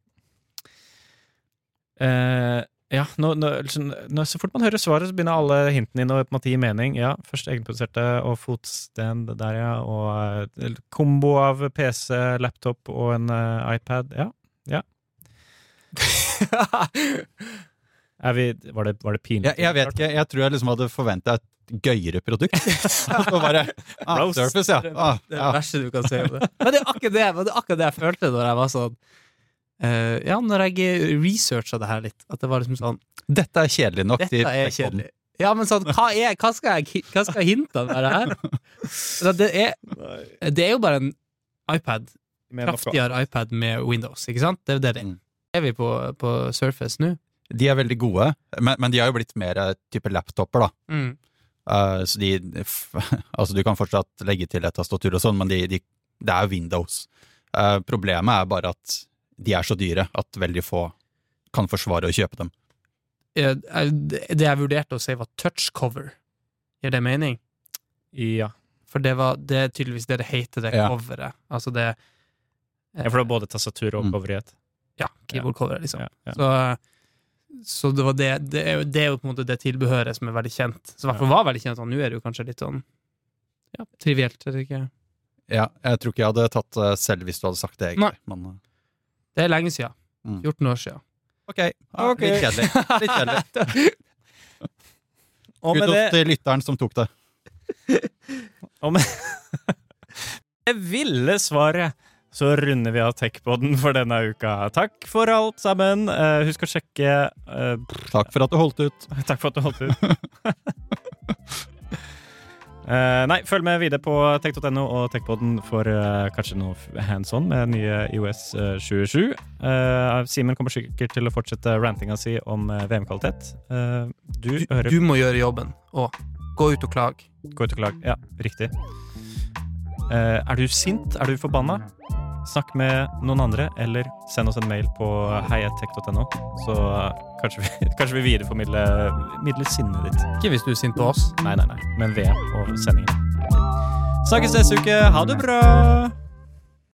[SPEAKER 1] Uh, ja, nå, nå, nå, så fort man hører svaret, så begynner alle hintene inn og på en måte gi mening. Ja, først egenproduserte og fotstand der, ja, og uh, kombo av P C, laptop og en uh, iPad. Ja, ja. er vi, var det, var det pinlig?
[SPEAKER 3] Jeg, jeg vet ikke, jeg tror jeg liksom hadde forventet et gøyere produkt. Så bare, ah, Surface, ja. Ah,
[SPEAKER 2] det er det
[SPEAKER 3] ja.
[SPEAKER 2] verste du kan si om det. Men det er akkurat det, det, er akkurat det jeg følte når jeg var sånn Uh, ja, når jeg researchet det her litt, at det var liksom sånn
[SPEAKER 3] Dette er kjedelig nok.
[SPEAKER 2] Dette er kjedelig. Ja, men sånn, hva, er, hva, skal, jeg, hva skal jeg hinte med det her? Det er, det er jo bare en iPad, kraftigere iPad med Windows, ikke sant? Det er det det er. Er vi på, på Surface nå?
[SPEAKER 3] De er veldig gode, men, men de har jo blitt mer type laptopper da.
[SPEAKER 2] Mm.
[SPEAKER 3] Uh, så de, altså du kan fortsatt legge til et tastatur og sånn, men de, de, det er Windows. Uh, problemet er bare at de er så dyre at veldig få kan forsvare å kjøpe dem.
[SPEAKER 2] Det jeg vurderte å si var touch cover. Gir det mening?
[SPEAKER 1] Ja.
[SPEAKER 2] For det, var, det er tydeligvis det det heter, det
[SPEAKER 3] ja.
[SPEAKER 2] coveret. Altså det...
[SPEAKER 1] Ja, for det er både tastatur og cover i et.
[SPEAKER 2] Ja, keyboard-cover, liksom.
[SPEAKER 1] Ja, ja.
[SPEAKER 2] Så, så det var det, det er, jo, det er jo på en måte det tilbehøret som er veldig kjent. Så i hvert fall var veldig kjent, og nå er det jo kanskje litt sånn ja, trivielt, er det ikke?
[SPEAKER 3] Ja, jeg tror ikke jeg hadde tatt uh, selv hvis du hadde sagt det egentlig. Men, uh...
[SPEAKER 2] Det er lenge siden. fjorten år siden.
[SPEAKER 3] Ok, ja, okay. Litt kjedelig. Litt kjedelig.
[SPEAKER 1] Og med
[SPEAKER 3] Ut
[SPEAKER 1] det...
[SPEAKER 3] til lytteren som tok det.
[SPEAKER 1] Og med det ville svaret, så runder vi av TechPodden for denne uka. Takk for alt sammen. Uh, husk å sjekke... Uh,
[SPEAKER 3] Takk for at du holdt ut.
[SPEAKER 1] Takk for at du holdt ut. Uh, nei, følg med videre på tech punktum no og TechPodden for uh, kanskje noe hands-on med nye i O S uh, tjuesju. Uh, Simen kommer sikkert til å fortsette rantinga si om uh, V M-kvalitet. Uh, du,
[SPEAKER 2] du, du må gjøre jobben, og gå ut og klag.
[SPEAKER 1] Gå ut og klag, ja, riktig. Uh, er du sint? Er du forbanna? Snakk med noen andre, eller send oss en mail på hei at tech punktum no, så uh, kanskje, vi, kanskje vi videreformidler midler sinnet ditt.
[SPEAKER 2] Ikke hvis du er sint på oss.
[SPEAKER 1] Nei, nei, nei, men V M og sendingen. Snakkes neste uke. Ha det bra!